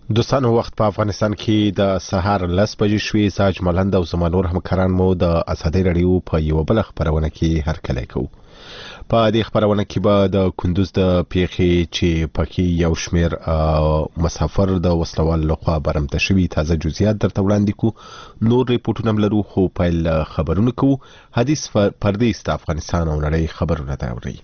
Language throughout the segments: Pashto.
دوستانو وخت په افغانستان کې د سهار 10 بجې شوې. ساج ملند او زمانور همکاران مو د ازادي رادیو په یو بل خبرونه کې هرکلی کوو. په دې خبرونه کې به د کندوز د پیښې چې پکې یو شمیر مسافر د وسلوال لخوا برمته شوي تازه جزئیات درته وړاندې کوو. نور ریپورتونه هم لرو خو پیل خبرونه کوو. حدیث پردیس د افغانستان او نړۍ خبرونه دا اوري.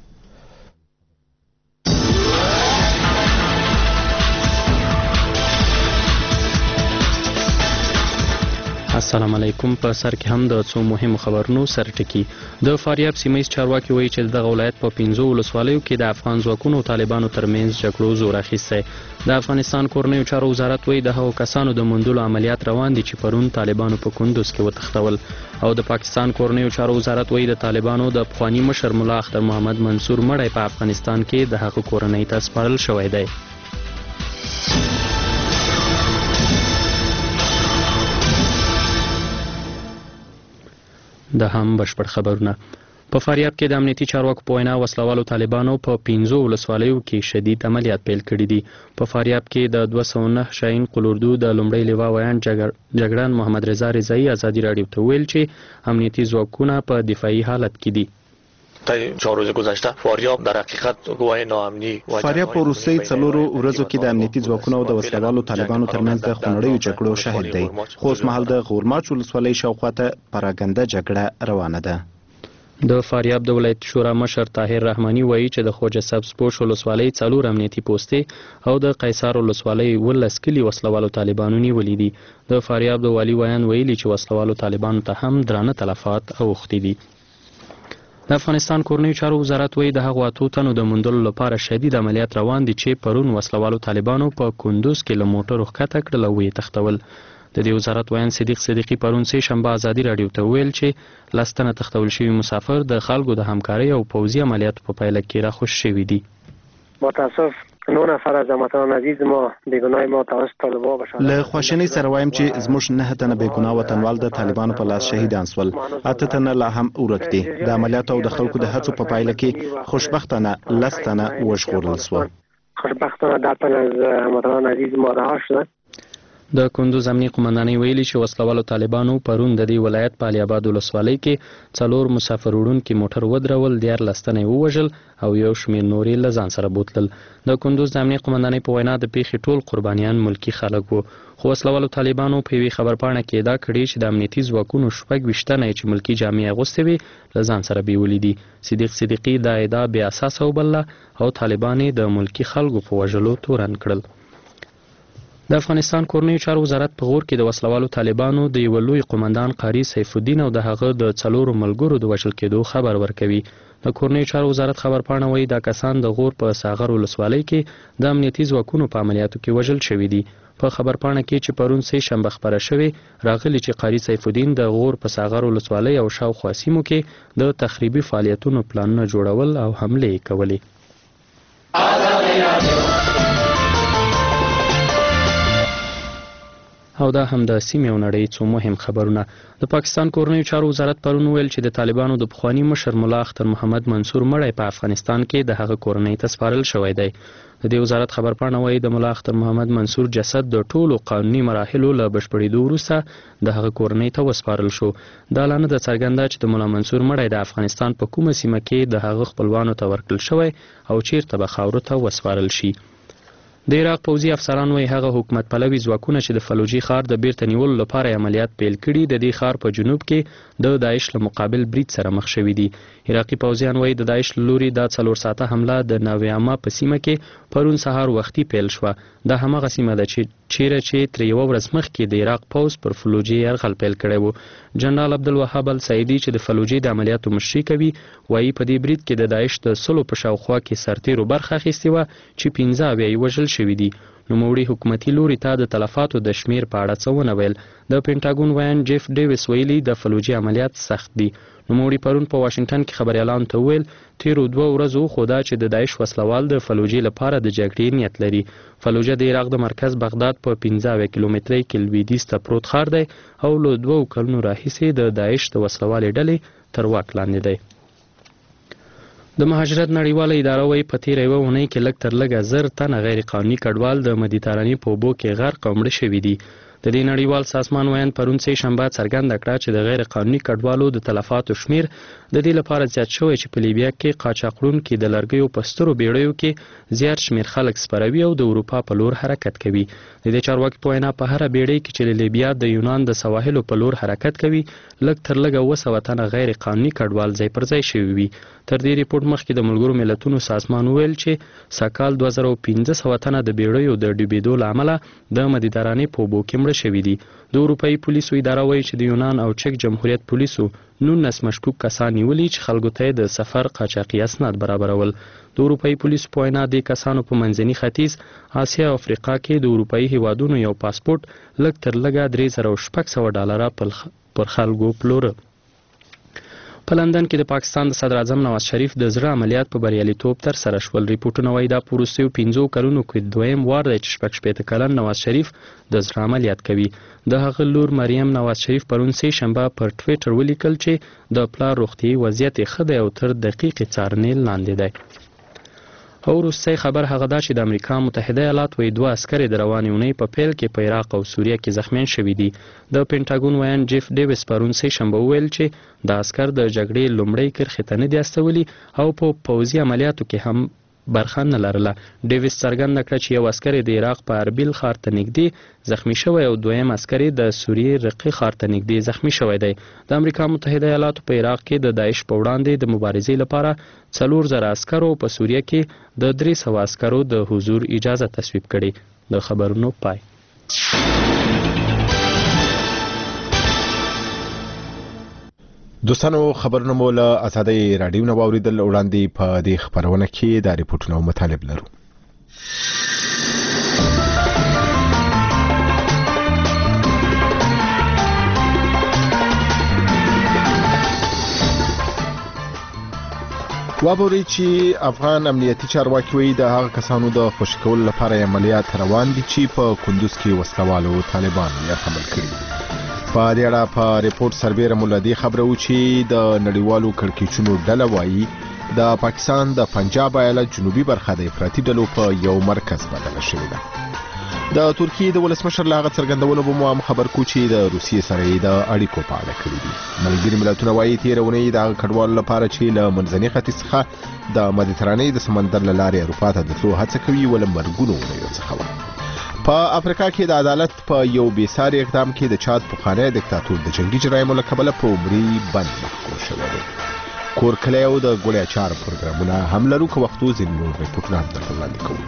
السلام علیکم. په سر کې هم د څو مهمو خبرونو سر ټکی. د فاریاب سیمه چارواکي وایي چې د ولایت په 15 ولسوالیو کې د افغان ځواکونو او طالبانو ترمنځ جګړو زور اخیستی. د افغانستان کورنیو چارو وزارت وایي د هغو کسانو د موندلو عملیات روان دي چې پرون طالبانو په کندوز کې وتښتول. او د پاکستان کورنیو چارو وزارت وایي د طالبانو د پخوانی مشر ملا اختر محمد منصور مړی په افغانستان کې د هغه کورنۍ ته سپارل شوی دی. د هم بشپړ خبرونه. په فاریاب کې د امنیتي چارواکو په وینا وسلوالو طالبانو په 15 ولسوالیو کې شدید عملیات پیل کړي دي. په فاریاب کې د 209 شاهین قلوردو د لومړي لیوا ویان جګړن محمد رضا رضایی ازادي رادیو ته ویل چې امنیتي ځواکونه په دفاعي حالت کې دي. تا 4 روز گذشته فاریاب در حقیقت گواهی ناامنی فاریاب په روسي څلورو ورځو کې د امنیتي ځواکونو او د وسلوالو طالبانو ترمنځ د خونړیو جګړو شاهد دی. خو اوس مهال د غورماچ ولسوالۍ شاوخوا ته پراګنده جګړه روانه ده. د فاریاب د ولایت شورا مشر طاهر رحماني وایي چې د خوجه سبز پوش ولسوالۍ 4 امنیتي پوستې او د قیصار ولسوالۍ 19 کلي وسلوالو طالبانو نیولي دي. د فاریاب د والي ویان ویلي چې وسلوالو طالبانو ته هم درانه تلفات اوښتي دي. د افغانستان کورنیو چارو وزارت وایي د هغو 8 تنو د موندلو لپاره شدید عملیات روان دي چې پرون وسلوالو طالبانو په کندوز کې له موټرو ښکته کړل او یې تښتول. د دې وزارت ویان صدیق صدیقي پرون سه شنبه ازادي رادیو ته ویل چې لستنه تښتول شوي مسافر د خلکو د همکارۍ او پوځي عملیاتو په پایله کې راخوش شوي دي. متاسف 9 نفر از هموطنان عزیز ما بیگناه ما توسط طالبان بشن. له خواشینۍ سره وایم چې زموږ 9 تنه بیګناه وطنوال د طالبانو په لاس شهیدان شول. 8 تنه لا هم ورک دي. د عملیاتو او د خلکو د هڅو په پایله کې خوشبختانه 10 تنه وژغورل شول. خوشبختانه 10 تنه از هموطنان عزیز ما رها شدند. د کندوز امنیتي قومندانۍ ویلي چې وسلوالو طالبانو پرون د دې ولایت په علي آباد ولسوالۍ کې 4 مسافر وړونکي موټر ودرول، 14 تنه ووژل او یو شمېر نور یې له ځان سره بوتلل. د کندوز د امنیتي قومندانۍ په وینا د پیښې ټول قربانیان ملکي خلک وو. خو وسلوالو طالبانو په یوې خبرپاڼه کې ادعا کړې چې د امنیتي ځواکونو 26 تنه چې ملکي جامې اغوستې وې له ځان سره بیولي دي. صدیق صدیقي دا ادعا بې اساسه وبلله او طالبان یې د ملکي خلکو په وژلو تورن کړل. د افغانستان کورنیو چارو وزارت په غور کې د وسلوالو طالبانو د یو لوی قومندان قاری سیف الدین او د هغه د 4 ملګرو د وژل کېدو خبر ورکوي. د کورنیو چارو وزارت خبرپاڼه وایي دا کسان د غور په ساغر ولسوالۍ کې د امنیتي ځواکونو په عملیاتو کې وژل شوي دي. په خبرپاڼه کې چې پرون سه شنبه خبره شوې راغلي چې قاری سیف الدین د غور په ساغر ولسوالۍ او شاوخوا سیمو کې د تخریبي فعالیتونو پلانونه جوړول او حملې کولې. او دا هم د سیمې او نړۍ څو مهم خبرونه. د پاکستان کورنیو چارو وزارت پرون ویل چې د طالبانو د پخوانی مشر ملا اختر محمد منصور مړی په افغانستان کې د هغه کورنۍ ته سپارل شوی دی. د دې وزارت خبرپاڼه وایي د ملا اختر محمد منصور جسد د ټولو قانوني مراحلو له بشپړېدو وروسته د هغه کورنۍ ته وسپارل شو. دا لا نه ده څرګنده چې د ملا منصور مړی د افغانستان په کومه سیمه کې د هغه خپلوانو ته ورکړل شوی او چیرته به خاورو ته وسپارل شي. د عراق پوځي افسران وایي هغه حکومت پلوي ځواکونه چې د فلوجي ښار د بیرته نیولو لپاره عملیات پیل کړي د دې ښار په جنوب کې د داعش له مقابل برید سره مخ شوي دي. عراقي پوځیان وایي د داعش له لوري دا 4 ساعته حمله د ناویاما په سیمه کې پرون سهار وختي پیل شوه. دا همغه سیمه ده چې تر یوه ورځ مخکې د عراق پوځ پر فلوجي یرغل پیل کړی و. جنرال عبدالوهاب السعیدي چې د فلوجي د عملیاتو مشري کوي وایي په دې برید کې د داعش د سلو په شاوخوا کې سرتیرو برخه اخیستې وه چې 15 بیا یې وژل شوي دي. نوموړي حکومتي لوري ته د تلفاتو د شمیر په اړه څه ونه ویل. د پینټاګون ویان جیف ډیویس ویلي د فلوجي عملیات سخت دي. نوموړي پرون په واشنگټن کې خبريالانو ته ویل تیرو 2 ورځو خو دا چې د داعش وسلوال د فلوجي لپاره د جګړې نیت لري. فلوجه د عراق د مرکز بغداد په 15 کیلومترۍ کې لویدیځ ته پروت ښار دی او له 2 کلونو راهیسې د داعش د وسلوالې ډلې تر واک لاندې دی. د مهاجرت نړیواله اداره وايي په تېره یوه اونۍ کې لږ تر لږه 1000 تنه غیر قانوني کډوال د مدیترانې په اوبو کې غرق او مړه شوي دي. د دې نړیوال سازمان ویاند پرون سه شنبه څرګنده کړه چې د غیر قانوني کډوالو د تلفاتو شمیر د دې لپاره زیات شوی چې په لیبیا کې قاچاقړونکي د لرګیو په سترو بیړیو کې زیات شمیر خلک سپروي او د اروپا په لور حرکت کوي. د دې چارواکي په وینا په هره بیړۍ کې چې له لیبیا د یونان د سواحلو په لور حرکت کوي لږ تر لږه 200 تنه غیر قانوني کډوال ځای پر ځای شوي وي. تر دې ریپورت مخکې د ملګرو ملتونو سازمان ویل چې سکهال 2500 تنه د بیړیو د ډوبېدو له امله د مدیترانې په اوبو کې مړه شوي دي. د اروپایي پولیسو اداره وایي چې د یونان او چک جمهوریت پولیسو 19 مشکوک کسان نیولي چې خلکو ته د سفر قاچاقي اسناد برابرول. د اروپایي پولیسو په وینا د کسانو په منځني ختیځ، اسیا او افریقا کې د اروپایي هیوادونو یو پاسپورت لږ تر لږه $3600 پر خلکو پلوره. په لندن کې د پاکستان د صدر اعظم نواز شریف د زړه عملیات په بریالیتوب تر سره شول. ریپورتونه وایي دا په وروستیو 15 کلونو کې دویم وار دی چې 16 کلن نواز شریف د زړه عملیات کوي. د هغه لور مریم نواز شریف پرون سه شنبه پر ټویټر ولیکل چې د پلار روغتیايي وضعیت یې ښه دی او تر دقیقې څارنې لاندې دی. او وروستی خبر هغه دا چې د امریکا متحده ایالات وایي 2 عسکر د روانې اونۍ په پیل کې په عراق او سوریه کې زخمیان شوي دي. د پینټاګون ویاند جیف ډیویس پرون سه شنبه وویل چې د عسکر د جګړې لومړۍ کرښې ته نه دي استولي او په پوځي عملیاتو کې هم برخه نه لرله. ډیویس څرګنده کړه چې یو عسکر د عراق په اربیل ښار ته نږدې زخمی شوی او دویم عسکر د سوریې رقي ښار ته نږدې زخمی شوی دی. د امریکا متحده ایالاتو په عراق کې د داعش په وړاندې د مبارزې لپاره 4000 عسکرو په سوریه کې د 300 عسکرو د حضور اجازه تصویب کړي. د خبرونو پای. دوستانو خبرونه مو له آزادۍ رادیو نه واوریدل. وړاندې په دې خبرونه کې د ریپورتونو مطالب لرو. وابوري چې افغان امنیتي چارواکي وایي د هغه کسانو د خوشي کولو لپاره عملیات روان دي چې په کندوز کې وسلوالو طالبان یې حمل کړي. په دې اړه په ریپورت سربیره مولدي خبره و چې د نړیوالو کړکېچونو ډله وایي د پاکستان د پنجاب ایالت جنوبي برخه د افراطي ډلو په یو مرکز بدله شوې ده. د ترکیې د ولسمشر له هغه څرګندولو به مو هم خبر کو چې د روسیې سره د اړیکو په اړه کړي دي. ملګري ملتونه وایي تېره اونۍ د کډوالو لپاره چې له منځني ختیځ څخه د مدیترانې د سمندر له لارې اروپا ته د تلو هڅه کوي ول مرګونو اونیو څخه و. په افریقا کې د عدالت په یو بېساري اقدام کې د چاد پخوانی دیکتاتور د جنگي جرایمو له کبله په عمري بند محکوم شوی دی. کور کلی او د ګوړې اچار پروګرامونه هم لرو که وختو ځینې نور ریپورټونه هم درته وړاندې کوو.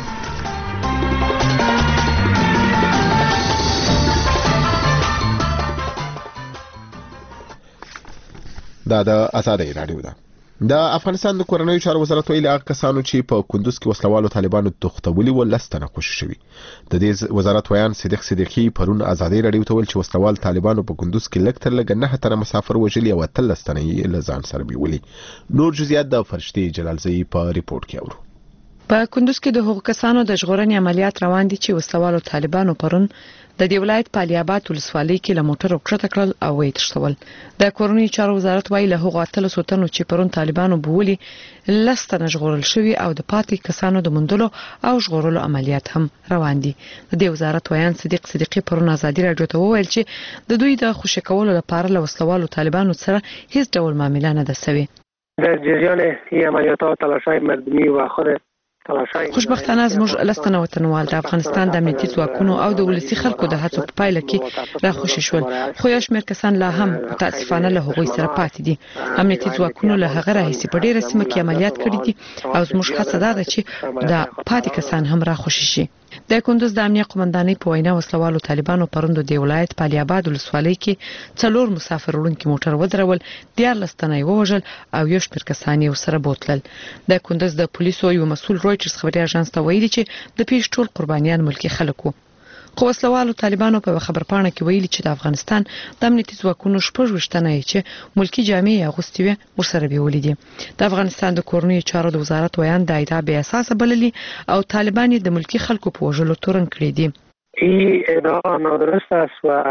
دا د آزادۍ رادیو ده. د افغانستان د کورنیو چارو وزارت ویلي هغه کسانو چې په کندوز کې وسلوالو طالبانو تختولي و 10 تنه خوشي شوي. د دې وزارت ویان صدیق صدیقي پرون آزادۍ رادیو ته ویل چې وسلوال طالبانو په کندوز کې لږ تر لږه 9 تنه مسافر وژلي او 13 تنه یې له ځان سره بیولي. نور جزئیات د فرشتي جلالزئی په ریپورت کې اورو. په کندوز کې د هغو کسانو د ژغورنې عملیات روان دي چې وسلوالو طالبانو پرون د دې ولایت په علي آباد ولسوالۍ کې له موټر وکړه کړل او وې تښتول. د کورنیو چارو وزارت وایي له هغو 13 تنو چې پرون طالبانو بوولي 10 تنه ژغورل شوي او د پاتې کسانو د موندلو او ژغورلو عملیات هم روان دي. د دې وزارت ویان صدیق صدیقي پرون آزادۍ رادیو ته وویل چې د دوی د خوشي کولو لپاره له وسلوالو طالبانو سره هیڅ ډول معامله نه ده شوې. در جریان این عملیات تلاش‌های مردمی و خود خوشبختانه زموږ لستنه وطنوال د افغانستان د امنیتي ځواکونو او د ولسی خلکو د هڅو په پایله کې راخوشي شول، خو یو شمېر کسان لا هم متاسفانه له هغوی سره پاتې دي. امنیتي ځواکونو له هغه راهیسې په ډیره سیمه کې عملیات کړي دي او زموږ هڅه ده چې د پاتې کسان هم راخوشي شي. د کندوز د امنیه قومندانۍ په وینا وسلوالو طالبانو پروند د ولایت په علي آباد ولسوالۍ کې 4 مسافر وړونکي موټر ودرول، 14 تنه یې ووژل او یو شمېر کسان یې ورسره بوتلل. د کندوز د پولیسو یو مسؤل رويټرز خبري اژانس ته ویلي چې د پیښ ټول قربانیان ملکی خلک وو. خو وسلوالو طالبانو په خبرپاڼه کې ویلي چې د افغانستان د امنیتي ځواکونو 16 تنه چې ملکی جامې اغوستي وي ورسره بیولې دي. د افغانستان د کورنیو چارو د وزارت ویان د ادعا بې اساسه بللي او طالبان د ملکی خلکو په وژلو تورن کړی دي. این ادعا نادرست است و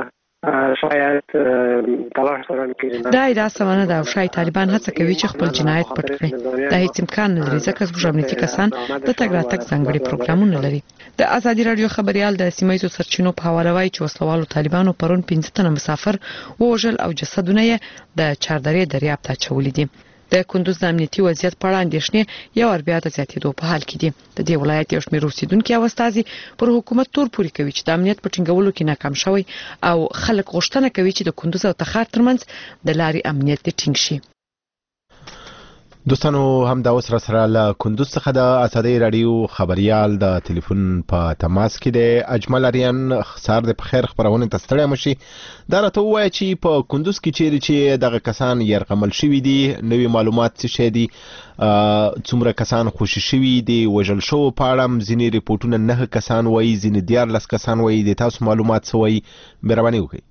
شاید تلاش دارن که دا ادعا سمانه ده او شاید طالبان هڅه کوي چې خپل جنایت پټ کړي. دا هیڅ امکان نه لري ځکه زموږ امنیتي کسان د تګ راتګ ځانګړي پروګرامونه لري. د ازادي رادیو خبريال د سیمایي سرچینو په حواله وایي چې وسلوالو طالبانو پرون 15 تنه مسافر وژل او جسدونه یې د چاردرې دریاب ته اچولي دي. د کندوز د امنیتي وضعیت په اړه اندېښنې یو ور بیا د زیاتېدو په حال کې دي. د دې ولایت یو شمېر اوسیدونکي او استازي پر حکومت تور پوري کوي چې د امنیت په ټینګولو کې ناکام شوی او خلک غوښتنه کوي چې د کندوز او تخار ترمنځ د لارې امنیت ټینګ شي. دوستانو هم دا اوس سره له کندوز څخه د ازادي رادیو خبريال د ټلیفون په تماس کې د اجمل اریان خسار د خیر خبرونه تستړی مشي. دا راته وایي چې په کندوز کې چې دغه کسان يرغمل شوی دي، نوې معلومات څه دي، څومره کسان خوشی شوی دي، وژل شو په اړه ځینې ریپورتونه 9 کسان وایي، ځینې 14 کسان وایي. د تاسو معلومات څه وایي؟ مهرباني وکړئ.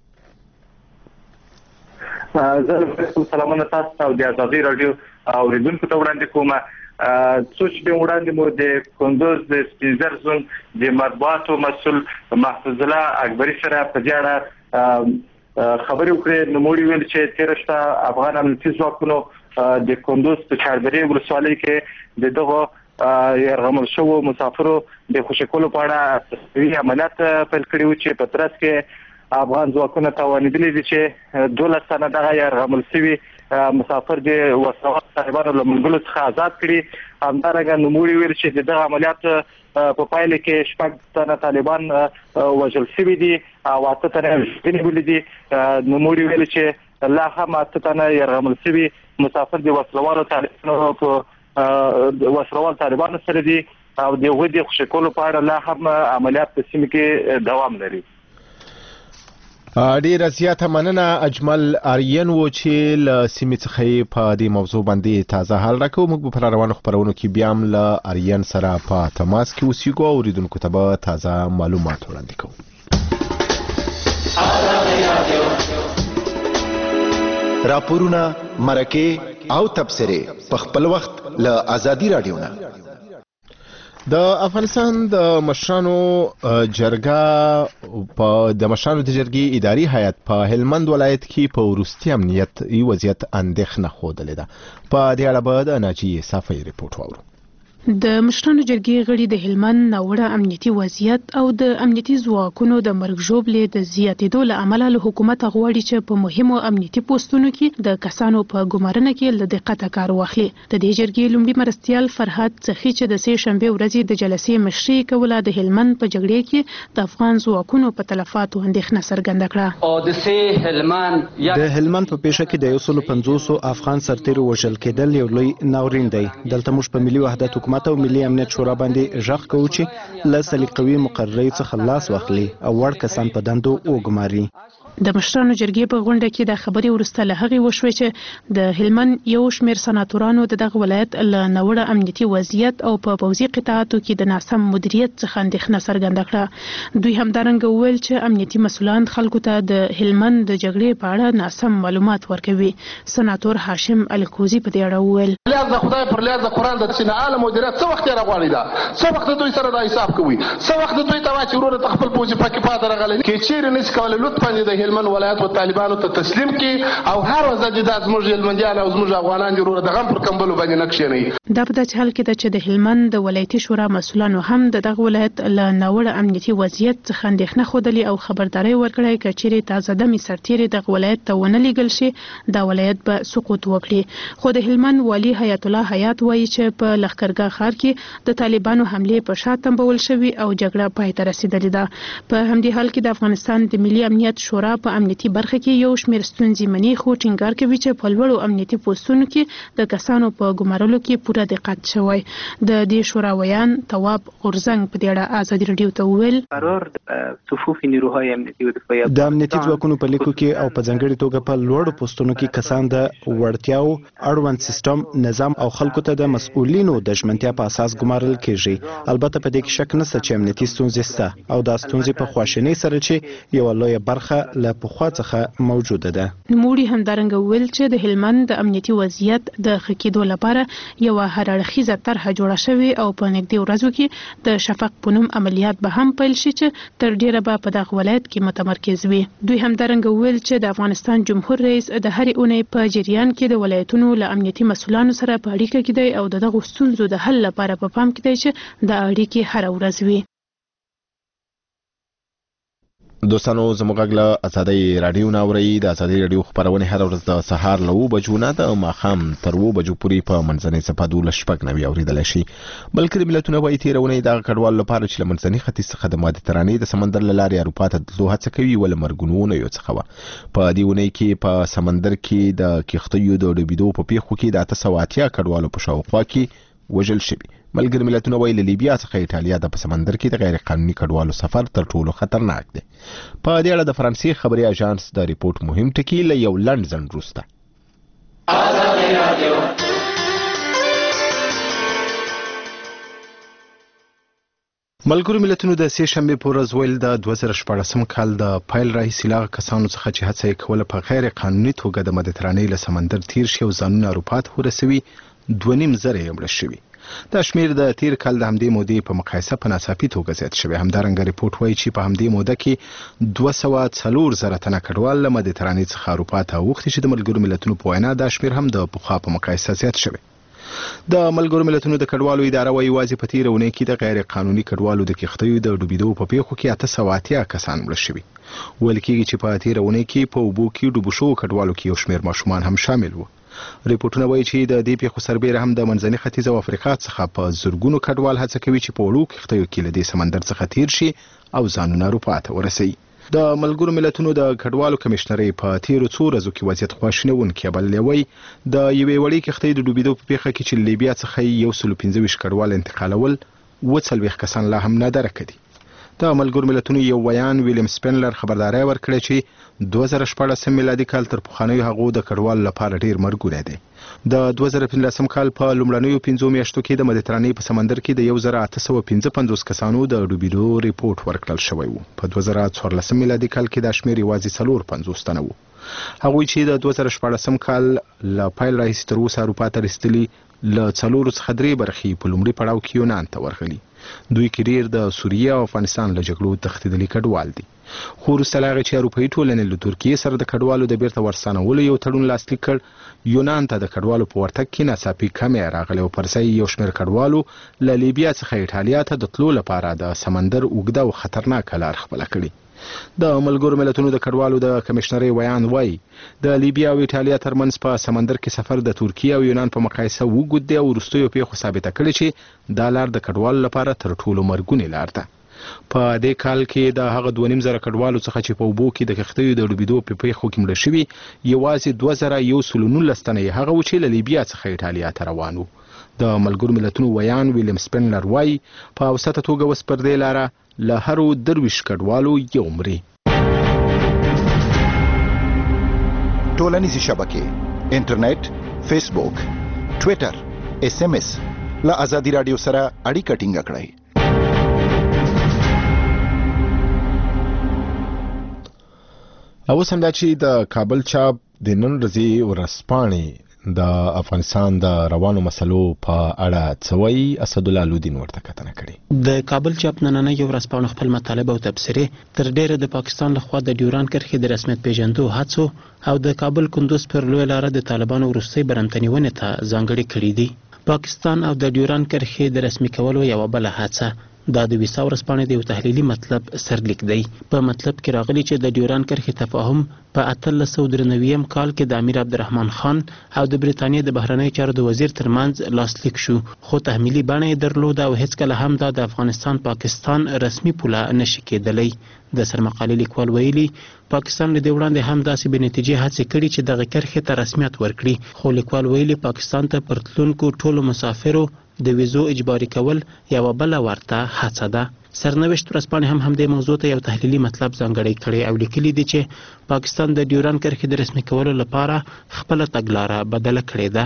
زه سلامونه تاسو او د ازادي رادیو اوریدونکو ته وړاندې کوم. څوک به وړاندې مو د کندوز د سپینزر زون د مطبوعاتو مسؤل محفوظ الله اکبری سره په دې اړه خبرې وکړې. نوموړي ویل چې تیرشته افغان امنیتي ځواکونو د کندوز په چاردرې ولسوالۍ کې دغه يرغمل شوو مسافرو د خوشی کولو په اړه عملیات پیل کړي و چې په ترڅ کې افغان ځواکونه توانیدلي دي چې 12 تنه دغه يرغمل شوي مسافر د وسوال طالبانو له منګلو څخه آزاد کړي. همدارنګه نوموړي ویل چې دغه عملیات په پایله کې 6 تنه طالبان وژل شوي دي او 8 تنه ژوندي دي. نوموړي ویل چې لا هم 8 تنه يرغمل شوي مسافر د وسوال طالبانو سره دي او د غوډي خوشی کولو په اړه لا هم عملیات په سیمه کې دوام لري. ډیر زیاته مننه اجمل اریان و چې له سیمې څخه په دې موضوع باندې تازه حال راکو. موږ په روانو خبرونو کې بیا هم له اریان سره په تماس کې اوسېږو او اوریدونکو ته به تازه معلومات وړاندې کوو. راپورونه، مرکه او تبصره په خپل وخت له ازادي رادیو نه. د افغانستان د مشرانو جرګې اداري هیئت په هلمند ولایت کې په وروستي امنیتي وضعیت اندېښنه خوده ده. په دې اړه به د ناجیې صافی ریپورت واورو. د مشرانو جرګې غړي د هلمند ناوړه امنیتي وضعیت او د امنیتي ځواکونو د مرګ ژوبلې د زیاتېدو له امله له حکومت غواړي چې په مهمو امنیتي پوسټونو کې د کسانو په ګمارنه کې له دقت کار واخلي. د دې جرګې لومړي مرستيال فرهاد څخي چې د سې شنبه ورځې د جلسې مشري کوله د هلمند په جګړې کې د افغان ځواکونو په تلفاتو اندېښنه څرګنده کړه. د هلمند په پیښه کې د 150 افغان سرتیرو وژل کېدل یو لوی ناورین دی. دلته موږ په ملي وحدت حکومت او ملي امنیت شورا باندې ژغ کوو چې له سلیقوي مقررې څخه لاس واخلي او وړ کسان په دندو وګماري. د مشرانو جرګې په غونډه کې د خبري ورسته له هغې وشوې چې د هلمند یو شمېر سناتورانو دغه ولایت له ناوړه امنیتي وضعیت او په پوځي قطاعاتو کې د ناسم مدیریت څخه اندېښنه څرګنده کړه. دوی همدارنګه وویل چې امنیتي مسؤلان خلکو ته د هلمند د جګړې په اړه ناسم معلومات ورکوي. سناتور هاشم الکوزي په دې اړه وویل: لیاز د خدای پر لیاز د قرآن د چې عالم مدیریت څه وخت راغواړي دا څه وخت دوی سره د حساب کوي څه وخت دوی ته واچي ورور ته خپل پوځي پاکي پاتې راغلي کې چیرې نس کول لطفا د هلمند ولایت او طالبانو ته تسلیم کی او هر ورځ د زموږ هلمندیان او زموږ افغانان ضرور د غم پر کمبلو باندې نقشې نه. دا په داسې حال کې ده چې د هلمند د ولایتي شورا مسؤلانو هم دغه ولایت له ناوړه امنیتي وضعیت څخه اندېښنه خوده او خبرداري ورکړې چې چیرې تازه دمي سرتیري د ولایت ته ونه لیږل شي دا ولایت به سقوط وکړي. خو د هلمند والی حیات الله حیات وایي چې په لښکرګاه ښار کې د طالبانو حمله په شا تنبول شوی او جګړه پای ته رسیدلې ده. په همدې حال کې د افغانستان د ملي امنیت شورا په امنیتي برخه کې یو شمېر ستونزې مني خو ټینګار کوي چې په لوړو امنیتي پوسټونو کې د کسانو په ګمارلو کې پوره دقت شوی. د دې شورا ویان تواب غورزنګ په دې اړه ازادي رادیو ته وویل: قرار صفوف نیروهای امنیتي و دفاعي د امنیتي ځواکونو په لیکو کې او په ځانګړي توګه په لوړو پوسټونو کې کسان د وړتیاو اړوند سیستم نظام او خلکو ته د مسؤلینو د ژمنتیا په اساس ګمارل کېږي. البته په دې کې شک نشته چې امنیتي ستونزې شته او دا ستونزې په خواشینۍ سره چې یو لوی برخه له پخوا څخه موجوده ده. نوموړي همدارنګه ویل چې د هلمند د امنیتي وضعیت د ښه کېدو لپاره یو هراړخیزه طرحه جوړه شوې او په نږدې ورځو کې د شفق په نوم عملیات به هم پیل شي چې تر ډیره به په دغه ولایت کې متمرکز وي. دوی همدارنګه ویل چې د افغانستان جمهور رئیس د هرې اونۍ په جریان کې د ولایتونو له امنیتي مسؤلانو سره په اړیکه کې دی او دغه ستونزو د حل لپاره په پام کې دی چې د اړیکې هر ورځ وي. دوستانو زموږ له ازادي رادیو ناوړي د ازادي رادیو خبرونه هر ورځ د سهار له 9 بجو نه د ماښام تر 2 بجو پورې په منځنۍ صفه 12 اوریدل شي. بلکې ملتونه وايي تیرونه د کډوالو لپاره چې منځنۍ ختیځ څخه د مدیترانې د سمندر لارې اروپا ته تلو هڅه کوي ول مرګونونه یو څخه په دیونه کې په سمندر کې د کښتیو د ډوبېدو په پیښو کې د 880 کډوالو په شاوخوا کې وژل شوي. ملګری ملتونه وایي له لیبیا څخه ایټالیا د سمندر کې د غیر قانوني کډوالو سفر تر ټولو خطرناک دی. په دې اړه د فرانسې خبري اژانس د ریپورت مهم ټکی له یو لنډ ځنډ وروسته. ملګرو ملتونو د سې شنبې په ورځ ویل د 2014 کال د پایل راهیسې لاغ کسانو څخه چې هڅه یې کوله په غیر قانوني توګه د مدیترانې له سمندر تیر شي او ځانونه اروپا ته ورسوي 2.5 زره یې مړه شوي. دا شمیر د تیر کال د همدې مودې په مقایسه په ناڅاپي توګه زیات شوی. همدارنګه ریپورت وایي چې په همدې موده کې 204 زره تنه کډوال له مدیترانې څخه اروپا ته اوښتي چې د ملګرو ملتونو په وینا دا شمیر هم د پخوا په مقایسه زیات شوی. د ملګرو ملتونو د کډوالو اداره وايي واځي په تیر اونۍ کې د غیر قانوني کډوالو د کښتیو د ډوبېدو په پیښو کې 880 کسان مړه شوي. ویل کېږي چې په تیر اونۍ کې په اوبو کې ډوبو شوو کډوالو کې یو شمیر ماشومان هم شامل وو. ریپورتونه وایي چې د دې پیښو سربېره هم د منځنۍ ختیځ او افریقا څخه په زرګونو کډوال هڅه کوي چې په وړو کښتیو کې له دې سمندر څخه تیر شي او ځانونه اروپا ته ورسوي. د ملګرو ملتونو د کډوالو کمشنري په تیرو څو ورځو کې وضعیت خواشینونکی بللی وایي د یوې وړې کښتۍ د ډوبېدو په پیښه کې چې لیبیا څخه 125 کډوال انتقالول 40 کسان لا هم نادرکه دي. د ملګرو ملتونو یو ویان ویلیم سپینلر خبرداري ورکړه چې 2014 میلادي کال تر پخوانیو هغو د کډوال لپاره ډیر مرګونه دي. د 2015 کال په لومړنیو 5 میاشتو کې د مدیترانې په سمندر کې د 1855 کسانو د ډوبېدو ریپورت ورکړل شوی و. په 2014 میلادي کال کې دا شمیر یوازې 450 تنه و. هغوی چې د 2014 کال له پایل راهیسې تر اوسه اروپا ته رسېدلي له 4 څخه 3 برخې په لومړي پړاو کې یونان ته ورغلي. دوی کې ډیر د سوریه او افغانستان له جګړو تښتېدلي کډوال دي. خو وروسته له هغې چې اروپایي ټولنې له ترکیې سره د کډوالو د بیرته ورستانولو یو تړون لاسلیک کړ، یونان ته د کډوالو په ورتګ کې ناڅاپي کمی راغلی او پر ځای یو شمېر کډوالو له لیبیا څخه ایټالیا ته د تلو لپاره د سمندر اوږده او خطرناکه لار خپله کړې. د ملګرو ملتونو د کډوالو د کمشنري ویان وایي د لیبیا او ایټالیا ترمنځ په سمندر کې سفر د ترکیه او یونان په مقایسه اوږد دی او وروستیو پیښو ثابته کړې چې دا لار د کډوالو لپاره تر ټولو مرګونې لار ده. په دې کال کې د هغه 2.5 زره کډوالو څخه چې په اوبو کې د کښتیو د ډوبېدو په پیښو کې مړه شوي یوازې 2119 تنه یې هغه و چې له لیبیا څخه ایټالیا ته روان وو. د ملګرو ملتونو ویان ویلیم سپینلر وایي په اوسطه توګه اوس پر دې لاره له هرو 23 کډوالو یو مري. ټولنیزې شبکې انټرنیټ، فیسبوک، ټویټر، SMS له ازادي رادیو سره اړیکه ټینګه کړئ. اوس هم دا چې د کابل چاپ د نن ورځې ورځپاڼې د افغانستان د روانو مسلو په اړه څه وایي، اسد الله لودین ورته کتنه کړې. د کابل چاپ نننۍ ورځپاڼه خپل مطالب او تبصرې تر ډیره د پاکستان لخوا د ډیوران کرښې د رسمیت پیژندو هڅو او د کابل کندوز پر لویه لاره د طالبانو وروستۍ برمتنیونې ته ځانګړې کړي دي. پاکستان او د ډیوران کرښې د رسمي کولو یوه بله هڅه دا د ویسا ورځپاڼې د یو تحلیلي مطلب سرلیک دی. په مطلب کې راغلي چې د ډیوران کرښې تفاهم په 1893 کال کې د امیر عبدالرحمن خان او د برېټانیې د بهرنیو چارو د وزیر ترمنځ لاسلیک شو، خو تحمیلي بڼه یې درلوده او هیڅکله هم دا د افغانستان پاکستان رسمي پوله نشي کېدلی. د سرمقالې لیکوال ویلي پاکستان له دې وړاندې هم داسې بې نتیجې هڅې کړي چې دغه کرښې ته رسمیت ورکړي، خو لیکوال ویلي پاکستان ته پر تلونکو ټولو مسافرو د ویزو اجباري کول یوه بله ورته هڅه ده. سرنوشت ورځپاڼې هم همدې موضوع ته یو تحلیلي مطلب ځانګړی کړی او لیکلي دي چې پاکستان د ډیوران کرښې د رسمي کولو لپاره خپله تګلاره بدله کړې ده.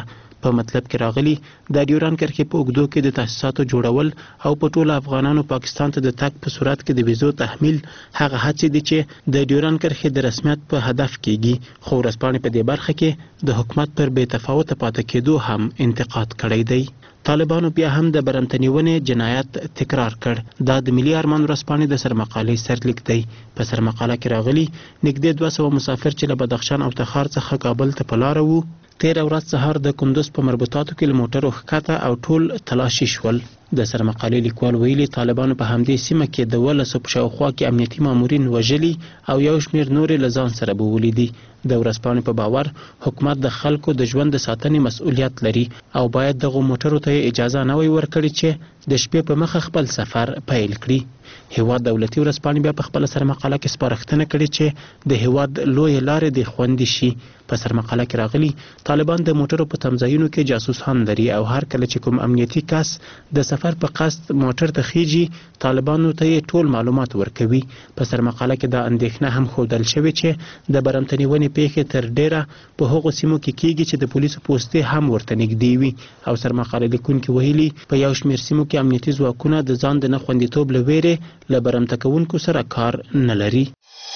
په مطلب کې راغلي د ډیوران کرښې په اوږدو کې د تاسیساتو جوړول او په ټولو افغانانو پاکستان ته د تګ په صورت کې د ویزو تحمیل هغه هڅې دي چې د ډیوران کرښې د رسمیت په هدف کېږي، خو ورځپاڼې په دې برخه کې د حکومت پر بې تفاوته پاتې کېدو هم انتقاد کړی دی. طالبانو بیا هم د برمتنیونې جنایت تکرار کړ. دا د ملي ارمان ورځپاڼې د سرمقالې سرلیک دی. په سرمقاله کې راغلي نږدې 200 مسافر چې له بدخشان او تخار څخه کابل ته په لاره وو، تیر ورځ سهار د کندوز په مربوطاتو کې له موټرو ښکته او ټول تلاشي شول. د سرمقالې لیکوال ویلي طالبانو په همدې سیمه کې د 1200 په شاوخوا کې امنیتي مامورین وژلي او یو شمېر نورې له ځان سره بوولي دي. د ورځپاڼې په باور حکومت د خلکو د ژوند د ساتنې مسؤلیت لري او باید دغه موټرو ته اجازه نه وي ورکړي چې د شپې په مخه خپل سفر پیل کړي. هیواد دولتي ورځپاڼې بیا په خپل سرمقاله کې سپارښتنه کړې چې د هیواد لوی لارې د خوندي شي. په سرمقاله کې راغلي طالبان د موټرو په تمځایونو کې جاسوسان لري او هر کله چې کوم امنیتي کس د سفر په قصد موټر ته خیږي طالبانو ته ټول معلومات ورکوي. په سرمقاله کې دا اندېښنه هم ښودل شوې چې د برمتنیونې پیښې تر ډیره په هغو سیمو کې کیږي چې د پولیسو پوستې هم ورته نږدې وي او سرمقاله لیکونکي ویلي په یو شمېر سیمو کې امنیتي ځواکونه د ځان د نه خوندیتوب له ویرې له برمته کوونکو سره کار نه لري.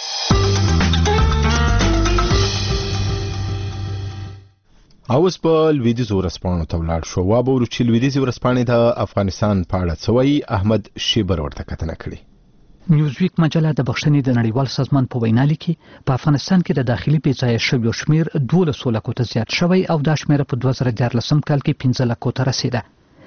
اوس په لویدیځ ورځپاڼو ته ولاړ شو. وابورو چې لویدیځ ورځپاڼې د افغانستان په اړه څه وایي. احمد شیبر ورته کتنه کړې. نیوزویک مجله د بخښنې د نړیوال سازمان په وینا لیکي په افغانستان کې د داخلي بېځایه شویو شمیر 12 لکو ته زیات شوی او دا شمیر په 2014 کال کې 15 لکو ته رسیده.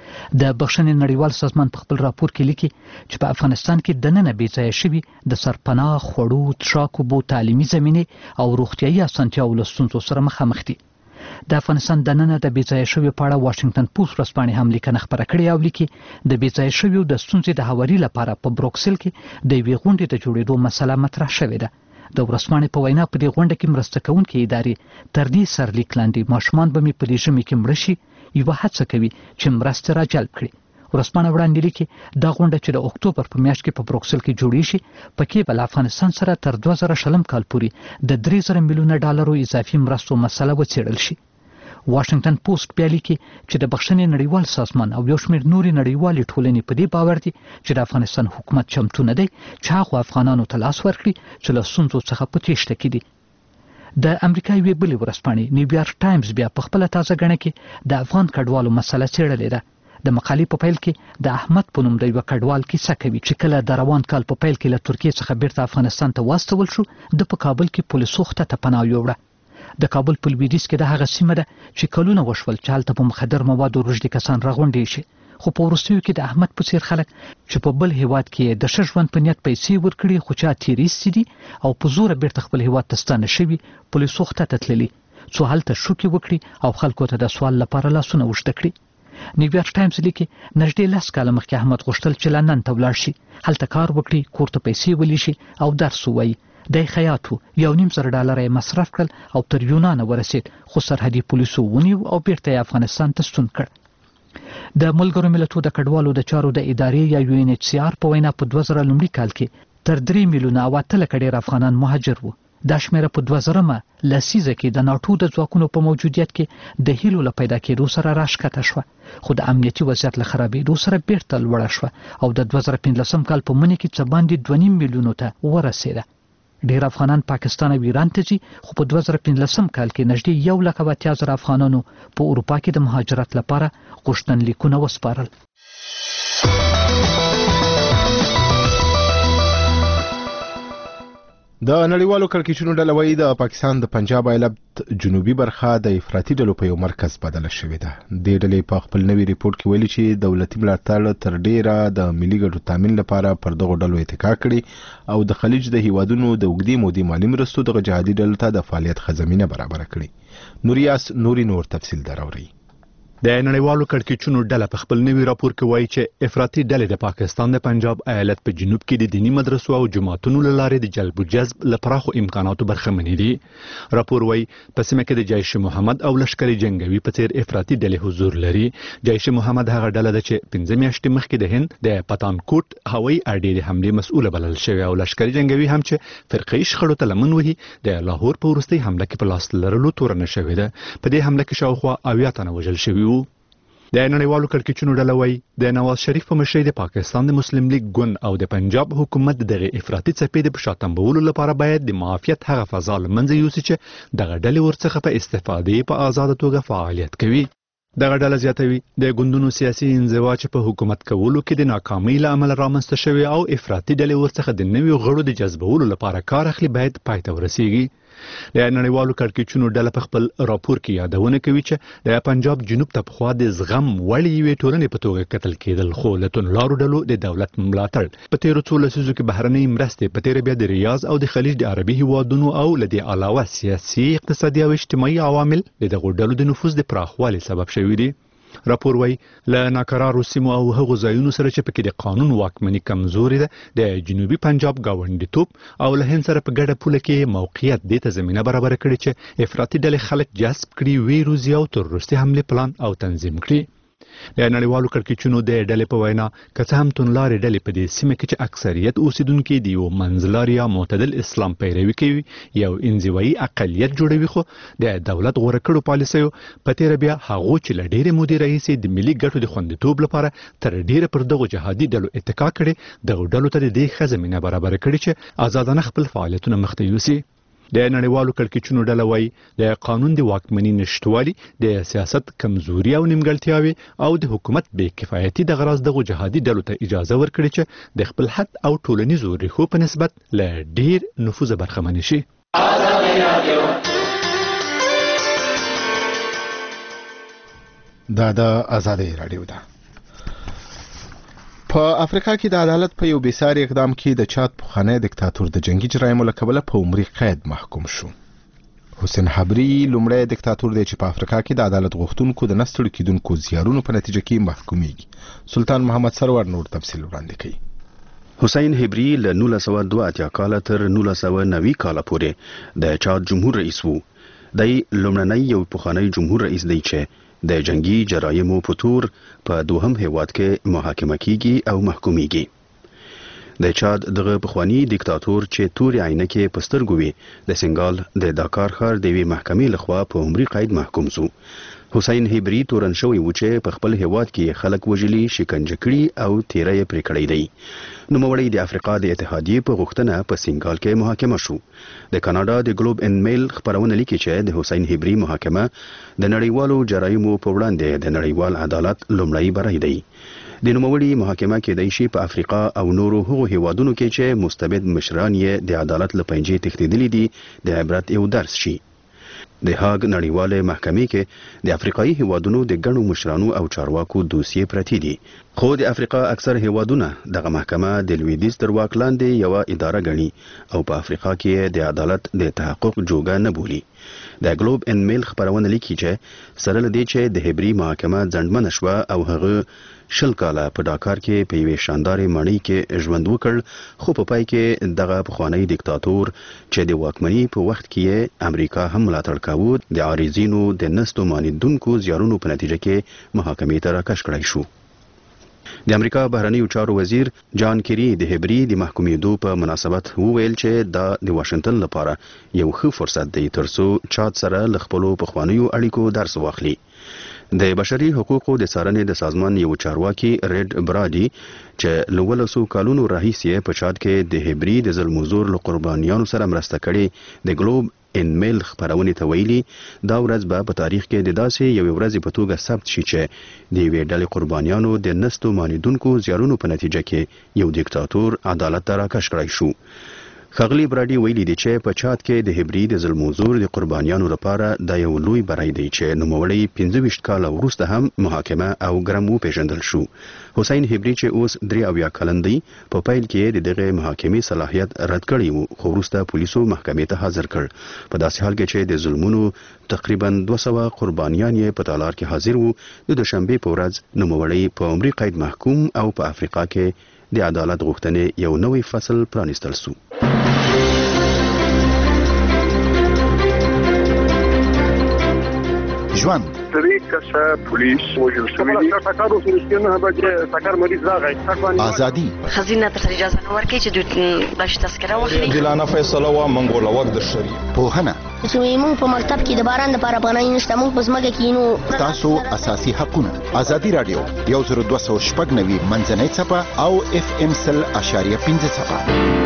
د بخښنې نړیوال سازمان په خپل راپور کې لیکي چې په افغانستان کې د نن بېځایه شوي د سرپناه، خوړو، څښاک اوبو، تعلیمي زمینې او روغتیایي اسانتیاوو له ستونزو سره مخامخ دي. د افغانستان د نن د بېځایه شویو په اړه واشنګټن پوسټ ورځپاڼې هم لیکنه خپره کړې او لیکي د بېځایه شویو د ستونزې د هواري لپاره په بروکسل کې د یوې غونډې د جوړېدو مسله مطرح شوې ده. د ورځپاڼې په وینا په دې غونډه کې مرسته کوونکې ادارې تر دې سرلیک لاندې ماشومان به مې په دې ژمي کې مړه شي یوه هڅه کوي چې مرستې را جلب کړي. ورځپاڼه وړاندې لیکي دا غونډه چې د اکتوبر په میاشت کې په بروکسل کې جوړې شي پکې به له افغانستان سره تر 2020 کال پورې د 3,000 میلیونه ډالرو اضافي مرستو مسله وڅېړل شي. واشنګټن پوسټ بیا لیکي چې د بخښنې نړیوال سازمان او یو شمېر نورې نړیوالې ټولنې په دې باور دي چې د افغانستان حکومت چمتو نه دی چې هغو افغانانو ته لاس ورکړي چې له ستونزو څخه په تېښته کې دي. د امریکا یوې بلې ورځپاڼې نیویارک ټایمز بیا په خپله تازه ګڼه کې د افغان کډوالو مسله څېړلې ده. د مقالې په پیل کې د احمد په نوم د یوه کډوال کیسه کوي چې کله د روان کال په پیل کې له ترکیې څخه بیرته افغانستان ته واستول شو د په کابل کې پولیسو خته ته پناه یووړه. د کابل په لویدیځ کې د هغه سیمه ده چې کلونه وشول چې هلته په مخدر موادو روږدي کسان راغونډې شي، خو په وروستیو کې د احمد په څیر خلک چې په بل هیواد کې د ښه ژوند په نیت پیسې ورکړي خو چا تېر ایستي دي او په زوره بیرته خپل هیواد ته ستانه شوي پولیسو خته ته تللي څو هلته شوکې وکړي او خلکو ته د سوال لپاره لاسونه اوږده کړي. نیویارک ټایمز لیکي نږدې 10 کاله مخکې احمد غوښتل چې لندن ته ولاړ شي، هلته کار وکړي، کور ته پیسې ولیشي او درس ووایي. دی خیاط و، $1.5 یې مصرف کړل او تر یونانه ورسید خو سرحدي پولیسو ونیو او بیرته یې افغانستان ته ستون کړ. د ملګرو ملتونو د کډوالو د چارو د ادارې یا UNHCR په وینا په 2000 کال کې تر 3 میلیونه او 8 لکه ډېر افغانان مهاجر وو. دا شمیره په 2000 لسیزه کې د ناټو د ځواکونو په موجودیت کې د هیلو له پیدا کېدو سره راښکته شوه، خو د امنیتي وضعیت له خرابېدو سره بیرته لوړه شوه او د 2015 کال په مني کې څه باندې 2.5 میلیونو ته ورسېده. ډېر افغانان پاکستان او ایران ته ځي، خو په 2015 کال کې نږدې 1,80,000 افغانانو په اروپا کې د مهاجرت لپاره غوښتنلیکونه وسپارل. د نړیوالو کړکېچونو ډله وایي د پاکستان د پنجاب ایالت جنوبي برخه د افراطي ډلو په یو مرکز بدله شوې ده. دې ډلې په خپل نوي ریپورت کې ویلي چې دولتي ملاتړ تر ډیره د ملي ګټو تامین لپاره پر دغو ډلو اتکا کړي او د خلیج د هیوادونو د اوږدې مودې مالي مرستو دغه جهادي ډلو ته د فعالیت ښه زمینه برابره کړي. نوریاس نوري نور تفصیل دراوړي. د نړیوالو کړکېچونو ډله په خپل نوي راپور کې وایي چې افراطي ډلې د پاکستان د پنجاب ایالت په جنوب کې د دینی مدرسو او جماعتونو له لارې د جلب و جذب له پراخو امکاناتو برخمنې دي. راپور وایي په سیمه کې د جیش محمد او لشکري جنگوي په څیر افراطي ډلې حضور لري. جیش محمد هغه ډله ده چې 15 میاشتې مخکې د هند د پتانکوټ هوایي اډې د حملې مسؤله بلل شوی او لشکري جنگوي هم چې فرقه‌ای شخړو ته لمن وهي د لاهور په وروستۍ حمله کې په لاس لرلو تورنه شوې ده. په دې حمله کې شاوخوا 80 تنه وژل شوي وو. د نړیوالو کړکېچونو ډله وایي د نواز شریف په مشرۍ د پاکستان د مسلم لیگ ګوند او د پنجاب حکومت دغه افراطي څپې د شاتمبولو لپاره باید د معافیت هغه فضا له منځه یوسي چې دغه ډلې ورڅخه په استفادې په آزاده توګه فعالیت کوي. دغه ډله زیاتوي د ګوندونو سیاسي انزوا چې په حکومت کولو کې د ناکامۍ له امله رامنځته شوی او افراطي ډلې ورڅخه د نویو غړو د جذبولو لپاره کار اخلي باید پای ته ورسیږي. د نړیوالو کړکېچونو ډله په خپل راپور کې یادونه کوي چې د پنجاب جنوب ته پخوا د زغم وړ یوې ټولنې په توګه کتل کېدل خو له توندلارو ډلو د دولت ملاتړ په تیرو څو لسیزو کې بهرنۍ مرستې په تیره بیا د ریاض او د خلیج د عربي هیوادونو او له دې علاوه سیاسي اقتصادي او اجتماعي عوامل د دغو ډلو د نفوذ د پراخوالي سبب شوي دي. راپور وایي له ناکرارو سیمو او هغو ځایونو سره چې پکې د قانون واکمني کمزوري ده د جنوبي پنجاب ګاونډیتوب او له هند سره په ګډه پوله کې موقعیت دې ته زمینه برابره کړې چې افراطي ډلې خلک جذب کړي وی روزي او تر وروستي حملې پلان او تنظیم کړي. د نړیوالو کړکېچونو د ډلې په وینا که څه هم توندلارې ډلې په دې سیمه کې چې اکثریت اوسیدونکي د یو منځلاري یا معتدل اسلام پیروي کوي یو انزوایي اقلیت جوړوي خو د دولت غوره کړو پالیسیو په تیره بیا هغو چې له ډېرې مودې راهیسې د ملي ګټو د خوندیتوب لپاره تر ډېره پر دغو جهادي ډلو اتکا کړې دغو ډلو ته د دې ښه زمینه برابره کړې چې آزادانه خپل فعالیتونه مخته یوسي. د نړیوالو کړکېچونو ډله وایي د قانون د واکمنۍ نشتوالي د سیاست کمزوري او نیمګړتیاوې او د حکومت بې کفایتي دغه راز دغو جهادي ډلو ته اجازه ورکړي چې د خپل حد او ټولنیزو ریښو په نسبت له ډېر نفوذه برخمنې شي. دا د آزادۍ راډیو ده. په افریقا کې د عدالت په یو بېساري اقدام کې د چاد پخوانی دیکتاتور د جنگي جرایمو له کبله په عمري قید محکوم شو. حسین حبري لومړی دیکتاتور دی چې په افریقا کې د عدالت غوښتونکو د نه ستړي کېدونکو زیارونو په نتیجه کې محکومیږي. سلطان محمد سرور نور تفصیل وړاندې کوي. حسین حبري له 1982 کال تر 1990 کال پورې د چاد جمهور رئیس وو. دی لومړنی یو پخوانی جمهور رئیس دی چې د جنگي جرایمو په تور په دوهم هیواد کې محاکمه کیږي او محکومیږي. د چاد دغه پخوانی دیکتاتور چې توري عینکې په سترګو وي د سنگال د داکار ښار د یوې محکمې لخوا په عمري قید محکوم شو. حسین حبري تورن شوی و چې په خپل هیواد کې خلک وژلي، شکنجه کړي او تیری یې پرې کړی دی. نوموړی د افریقا د اتحادیې په غوښتنه په سنگال کې محاکمه شو. د کاناډا د ګلوب ان میل خبرونه لیکي چې د حسین حبري محاکمه د نړیوالو جرایمو په وړاندې د نړیوال عدالت لومړی بری دی. د نوموړي محاکمه کېدای شي په افریقا او نورو هغو هیوادونو کې چې مستبد مشران یې د عدالت له پنجې تښتېدلي دي د عبرت یو درس شي. د هاګ نړیواله محکمې کې د افریقایي هیوادونو د ګڼو مشرانو او چارواکو دوسیې پرتې دي. خو د افریقا اکثر هیوادونه دغه محکمه د لویدیځ تر واک لاندې یوه اداره ګڼي او په افریقا کې د عدالت د تحقق جوګه نه بولي. د ګلوب ان میل خبرونه لیکي چې سره له دې چې د حبري محاکمه ځنډمنه شوه او هغه 20 کاله په ډاکار کې په یوې شاندارې ماڼۍ کې ژوند وکړ، خو په پای کې دغه پخوانی دیکتاتور چې د واکمنۍ په وخت کې امریکا هم ملاتړ کاوه د عارضینو د نستو مانیدونکو زیارونو په نتیجه کې محاکمې ته راکش کړای شو. د امریکا بهرنیو چارو وزیر جان کیری د حبري د محکومېدو په مناسبت وویل چې دا د واشنگټن لپاره یو ښه فرصت دی ترڅو چاد سره له خپلو پخوانیو اړیکو درس واخلي. د بشري حقوقو د څارنې د سازمان یو چارواکي ریډ برادي چې له 1200 کالونو راهیسې په چاد کې د حبري د ظلم و زور له قربانیانو سره مرسته کړې د ګلوب ان میل خبرونه ته ویلي دا ورځ به په تاریخ کې د داسې یو ورځ په توګه ثبت شي چې د یوې ډلې قربانیانو د نستو مانیدونکو زیارونو په نتیجه کې یو دیکتاتور عدالت ته راکش کړای شو. خغلی برادي ویلي دي چې په چاد کې د هبرید ظلموزور د قربانیانو لپاره د یو لوی بری دی چې نوموړی 25 کال وروسته هم محاکمه او ګرم وپېژندل شو. حسین هبري چې اوس 3 کلن دی په پیل کې د دغه محاکمې صلاحیت رد کړی وو خو وروسته پولیسو محکمې ته حاضر کړ. په داسې حال کې چې د ظلمونو تقریبا 200 قربانیان یې په تالار کې حاضر وو. د دوشنبه په ورځ نوموړی په عمري قید محکوم او په افریقا کې د عدالت غوښتنې یو نوې فصل پرانیستل شو. ژوند 3 کسه پولیس وژل شوي دي. سکارو سره به سکار مریض راغی. ازادي خزینه ته اجازه نه ورکړي چې دوی باش تذکره واخلي. دلانه فیصله وا منګول وخت د شری. پوهنه چې موږ په مکتب کې د باران لپاره پناه نشته موږ په ځمکه کې نو تاسو اساسي حقونه. ازادي رادیو 102.9 منځنۍ څپه او FM 100.5 څپه.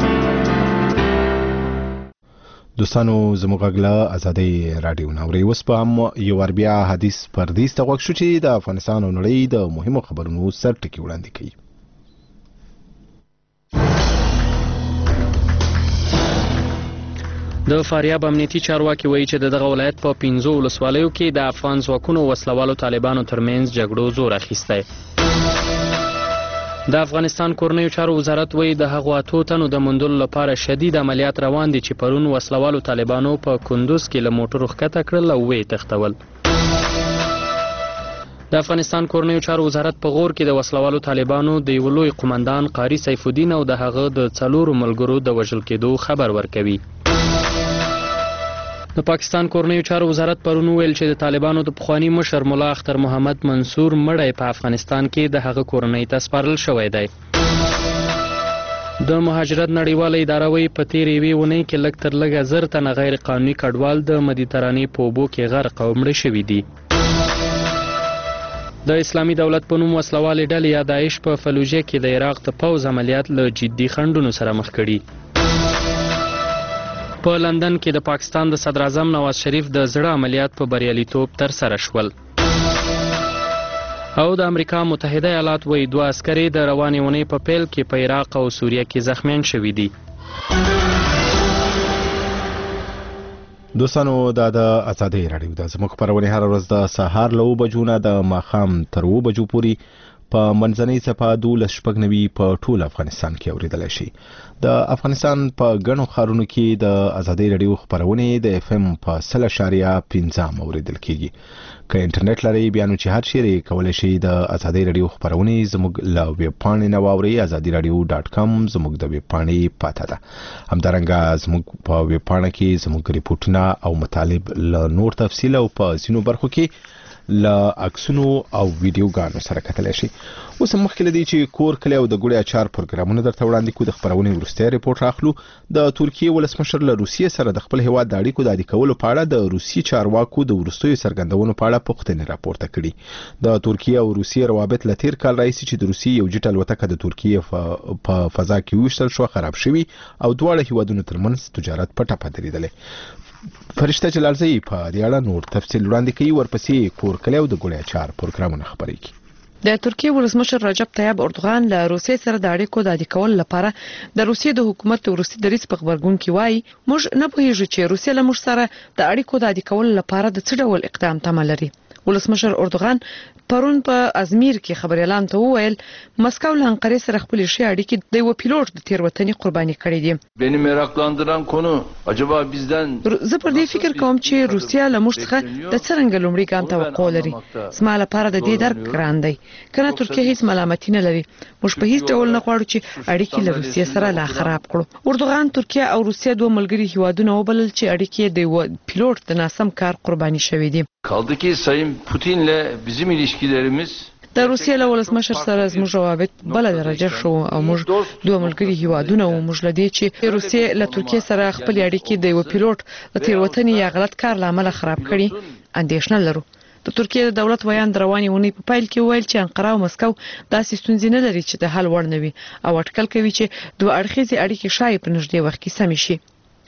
دوستانو زموږ غږ ازادي رادیو نوري اوس په هم یو ور بیا حدیث پردیس ته وښو چې د افغانستان او نړۍ د مهمو خبرونو سر ټکی وړاندې کوي. د فاریاب امنیتي چارواکي وایي چې دغه ولایت په 15 ولسوالیو کې د افغان ځواکونو وسلوالو طالبانو ترمنځ جګړو زور اخیستی. د افغانستان کورنیو چارو وزارت وایي د هغو 8 تنو د موندلو لپاره شدید عملیات روان دي چې پرون وسلوالو طالبانو په کندوز کې له موټرو ښکته کړل او ویې تښتول. د افغانستان کورنیو چارو وزارت په غور کې د وسلوالو طالبانو د یو لوی قومندان قاری سیف الدین او د هغه د 4 ملګرو د وژل کېدو خبر ورکوي. د پاکستان کورنیو چارو وزارت پرون ویل چې د طالبانو د پخوانی مشر مولا اختر محمد منصور مړی په افغانستان کې د هغه کورنۍ ته سپارل شوی دی. د مهاجرت نړیواله اداره وایي په تېرې یوې اونۍ کې لږ تر لږه 1000 تنه غیر قانوني کډوال د مدیترانې په اوبو کې غرق او مړه شوي دي. د اسلامي دولت په نوم وسلوالې ډلې یا داعش په فلوجه کې د عراق د پوځ عملیات له جدي خنډونو سره مخ کړي. په لندن کې د پاکستان د صدر اعظم نواز شریف د زړه عملیات په بریالیتوب ترسره شول. او د امریکا متحده ایالات وایي 2 عسکري د روانې اونۍ په پیل کې په عراق او سوریه کې زخمیان شوي دي. دوستانو دا د ازادي رادیو د زموږ خبرونه هر ورځ د سهار له 9 بجو نه د ماښام تر 2 بجو پورې په منځنۍ څپه 12 په ټول افغانستان کې اوریدلای شي. د افغانستان په ګڼو ښارونو کې د ازادي رادیو خبرونه د FM په 100.5 اوریدل کیږي. که انټرنیټ لري بیا نو چې هر شی کولای شي د ازادي رادیو خبرونه زموږ له ویب پاڼې نه واوري azadiradio.com زموږ د ویب پاڼې پاته ده. همدارنګه زموږ په ویب پاڼه کې زموږ ریپورتونه او مطالب له نور تفصیل او په ځینو برخو کې له عکسونو او ویډیوګانو سره کتلی شي. اوس هم مخکې لدی چې کور کلی او د ګوړې اچار پروګرامونه درته وړاندې کوو. د خبرونې وروستی ریپورټ راخلو. د ترکیې ولسمشر له روسیې سره د خپل هیواد د اړیکو د عادي کولو په اړه د روسي چارواکو د وروستیو څرګندونو په اړه پوښتنې راپورته کړي. د ترکیې او روسیې روابط له تیر کال راهیسې چې د روسیې یو جټ الوتکه د ترکیې په فضا کې ویشتل شوه خراب شوي او دواړه هیوادونو ترمنځ تجارت په ټپه درېدلی. فرشته جلالزی په دې اړه نور تفصیل وړاندې کوي. ورپسې کور کلی او د ګوړې اچار پروګرامونه خبرې کوي. د ترکیې ولسمشر رجب طیب اردوغان له روسیې سره د اړیکو د عادي کولو لپاره د روسیې د حکومت وروستي دریځ په خبرګون کې وایي موږ نه پوهیږو چې روسیې له موږ سره د اړیکو د عادي کولو لپاره د څه ډول اقدام تمه لري. ولسمشر اردوغان پرون په ازمیر کې خبريالان ته وویل مسکو له انقره سره خپل شي اړیکې د یو پیلوټ د تیروتنې قرباني کړې دي. beni meraklandıran konu acaba bizden زه پر دې فکر کوم چې روسیا له موږ څخه د څرنګه لومړي ګام توقع لري. زما لپاره د دې درک ګران دی. کنه ترکیه هیڅ ملامتي نه لري. موږ په هیڅ ډول نه غواړو چې اړیکې له روسیا سره لا خراب کړو. اردوغان ترکیه او روسیا دوه ملګري هیوادونه وبلل چې اړیکې د پیلوټ د ناسم کار قرباني شوې دي. kaldı ki Sayın Putin'le bizim ilişkilerimiz د روسیې له ولسمشر سره زموږ روابط بل درجه شو او موږ دوه ملګري هیوادونه او موږ لدی چې روسیې له ترکیې سره خپل اړیکې د یو پیلوټ د تیروتنې یا غلط کار لامل خراب کړي اندېښنه لرو. د ترکیې د دولت ویان رواني ونی په پایل کې ویل چې انقره او مسکو داسې ستونزې نه لري چې د حل وړ نه وي او اټکل کوي چې دوه اړخیزې اړیکې شاید په نږدې وخت کې سم شي.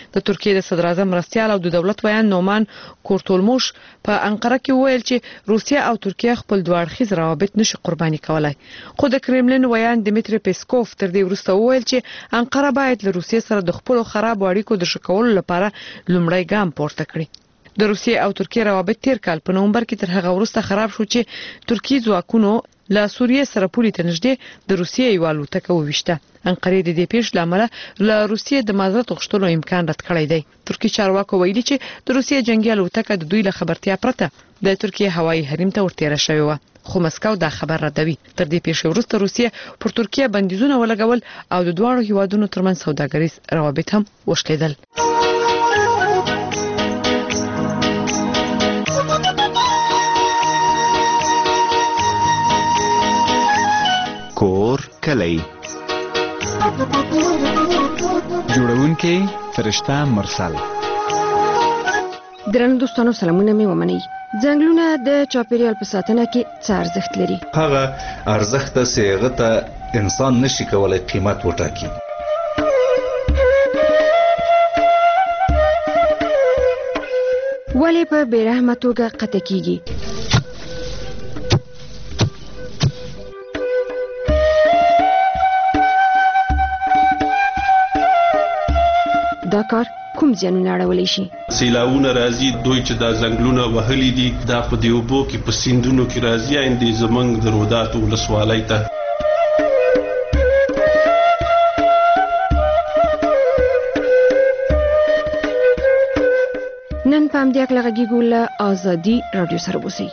د ترکیې د صدر اعظم مرستیال او د دولت ویان نومان کورتولموش په انقره کې ویل چې روسیه او ترکیه خپل دوه اړخیز روابط نشي قرباني کولای. خو د کرملین ویان دمیتری پیسکوف تر دې وروسته ویل چې انقره باید له روسیې سره د خپل خراب اړیکو د ښه کولو لپاره لومړی ګام پورته کړي. د روسیې او ترکیې روابط تیر کال په نومبر کې تر هغه وروسته خراب شو چې ترکیې ځواکونو له سوریې سره پولې ته نږدې د روسیې یو الوتکه وویشته. انقره د دې پیښې لامل له روسیې د معذرت غوښتلو امکان رد کړی دی. ترکیې چارواکو ویلي چې د روسیې جنگي الوتکه د دوی له خبرتیا پرته د ترکیې هوایي حریم ته ورتېره شوې و. خو مسکو دا خبر ردوي. تر دې پیښې وروسته روسیې پر ترکیه بندیزونه ولګول او د دواړو هیوادونو ترمنځ سوداګریز روابط هم وشلیدل. کور کلی جوړونکې فرشته مرسل. درنو دوستانو سلامونه مې ومنئ. ځنګلونه د چاپیریال په ساتنه کې څه ارزښت لري؟ هغه ارزښت چې هغه ته انسان نشي کولای قیمت وټاکي. ولې په بیرحمه توګه قطع کیږي؟ دا کار کوم زیانونه اړولی شي؟ سیلاونه راځي، دوی چې دا ځنګلونه وهلي دي دا په دې اوبو کې په سیندونو کې راځي، اندې زمونږ د روداتو ولسوالۍ ته. نن په همدې هکله غږیږو له ازادي راډیو سره اوسئ.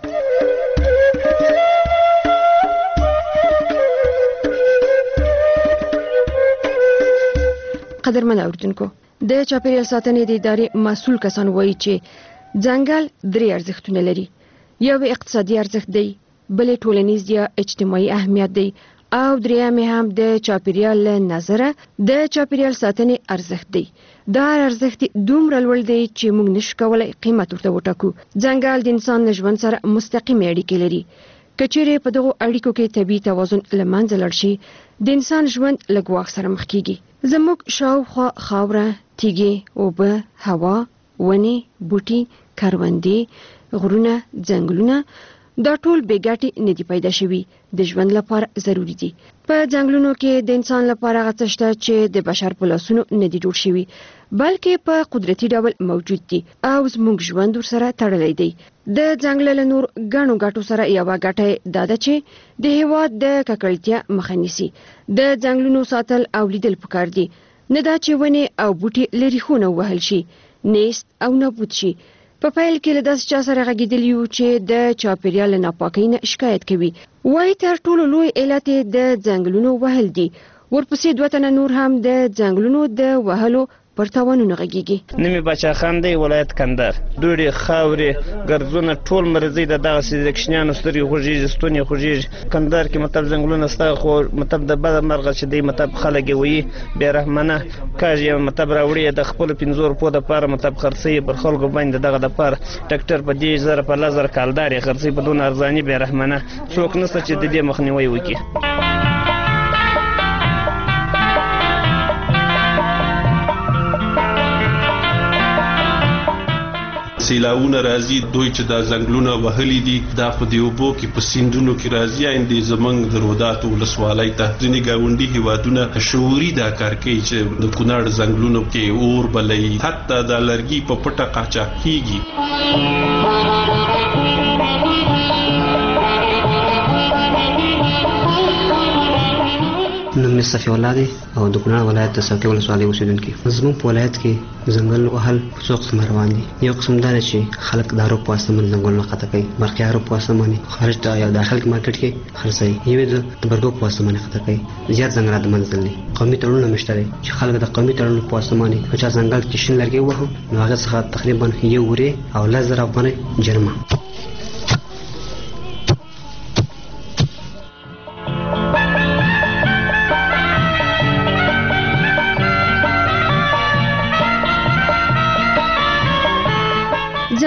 قدرمن اوریدونکو، د چاپیریال ساتنې د ادارې مسؤل کسان وایي چې ځنګل درې ارزښتونه لري. یو اقتصادي ارزښت دی، بل ټولنیز یا اجتماعي اهمیت دی او دریم هم د چاپیریال له نظره د چاپیریال ساتنې ارزښت دی. دا ارزښت دومره لوړ دی چې موږ نشو کولای قیمت ورته وټاکو. ځنګل د انسان له ژوند سره مستقیمې اړیکې لري. که چیرې په دغو اړیکو کې طبیعي توازن له منځه لاړ شي، د انسان ژوند له ګواښ سره مخ کیږي. زموږ شاوخوا خاوره، تیږې، اوبه، هوا، ونې، بوټي، کروندې، غرونه، ځنګلونه دا ټول بې ګټې نه دي پیدا شوي، د ژوند لپاره ضروري دي. په ځنګلونو کې د انسان لپاره هغه څه شته چې د بشر په لاسونو نه دي جوړ شوي، بلکې په قدرتي ډول موجود دي او زموږ ژوند ورسره تړلی دی. د ځنګل له نور ګڼو ګټو سره یوه ګټه دا ده چې د هېواد د ککړتیا مخه نیسي. د ځنګلونو ساتل او لیدل پکار دي، نه دا چې ونې او بوټي له ریښو نه ووهل شي، نیست او نابود شي. په پیل کې له داسې چا سره غږېدلي یو چې د چاپیریال له ناپاکۍ نه شکایت کوي. وایي تر ټولو لوی علت یې د ځنګلونو وهل دي، ورپسې 2 تنه نور هم د ځنګلونو د وهلو پر تاوانونه غږیږي. نومي باچا خان دی، ولایت کندهار. دوړې، خاورې، ګرځونه ټول مرزي د دغسې د کشنیانو سترګې خوږېږي، ستونې خوږېږي. کندهار کې مطلب ځنګلونه شته، خو مطلب د بده مرغه چې دی مطلب خلک یې وایي بې رحمانه کاږ یې مطلب راوړي د خپلو 5 روپو دپاره مطلب خرڅوي پر خلکو باندې دغه دپاره. ټکټر په 10,000 په 10,000 کالدار یې خرڅوي په دونه ارزاني بې رحمانه. څوک نشته چې د دې مخنیوی وکړي. سیلاونه راځي، دوی چې دا ځنګلونه وهلي دي دا په دې اوبو کې په سیندونو کې راځي، اندې زمونږ د روداتو ولسوالۍ ته. ځینې ګاونډي هیوادونه شعوري دا کار کوي چې د کونړ ځنګلونو کې اور بلوي، حتی د لرګي په پټه قاچاق کیږي. نوم مې صفي الله دی او د کونړ ولایت د څوکۍ ولسوالۍ اوسېدونکی. زموږ په ولایت کې ځنګل وهل په څو قسمه روان دي. یو قسم دا دی چې خلک د اروپ په واسطه باندې ځنګلونه قطع کوي، برقي اروپ په واسطه باندې خارج ته یا داخل کې مارکیټ کې خرڅوي. یو د برګو په واسطه باندې قطع کوي. زیات ځنګلات د منځ دي. قومي تړونونه مشته دي چې خلک د قومي تړونونو په واسطه باندې په چا ځنګل کې شین لرګي ووهو نو هغه څخه تقریبا 1 ورې او 10,000 افغانۍ جریمه. ځنګلونه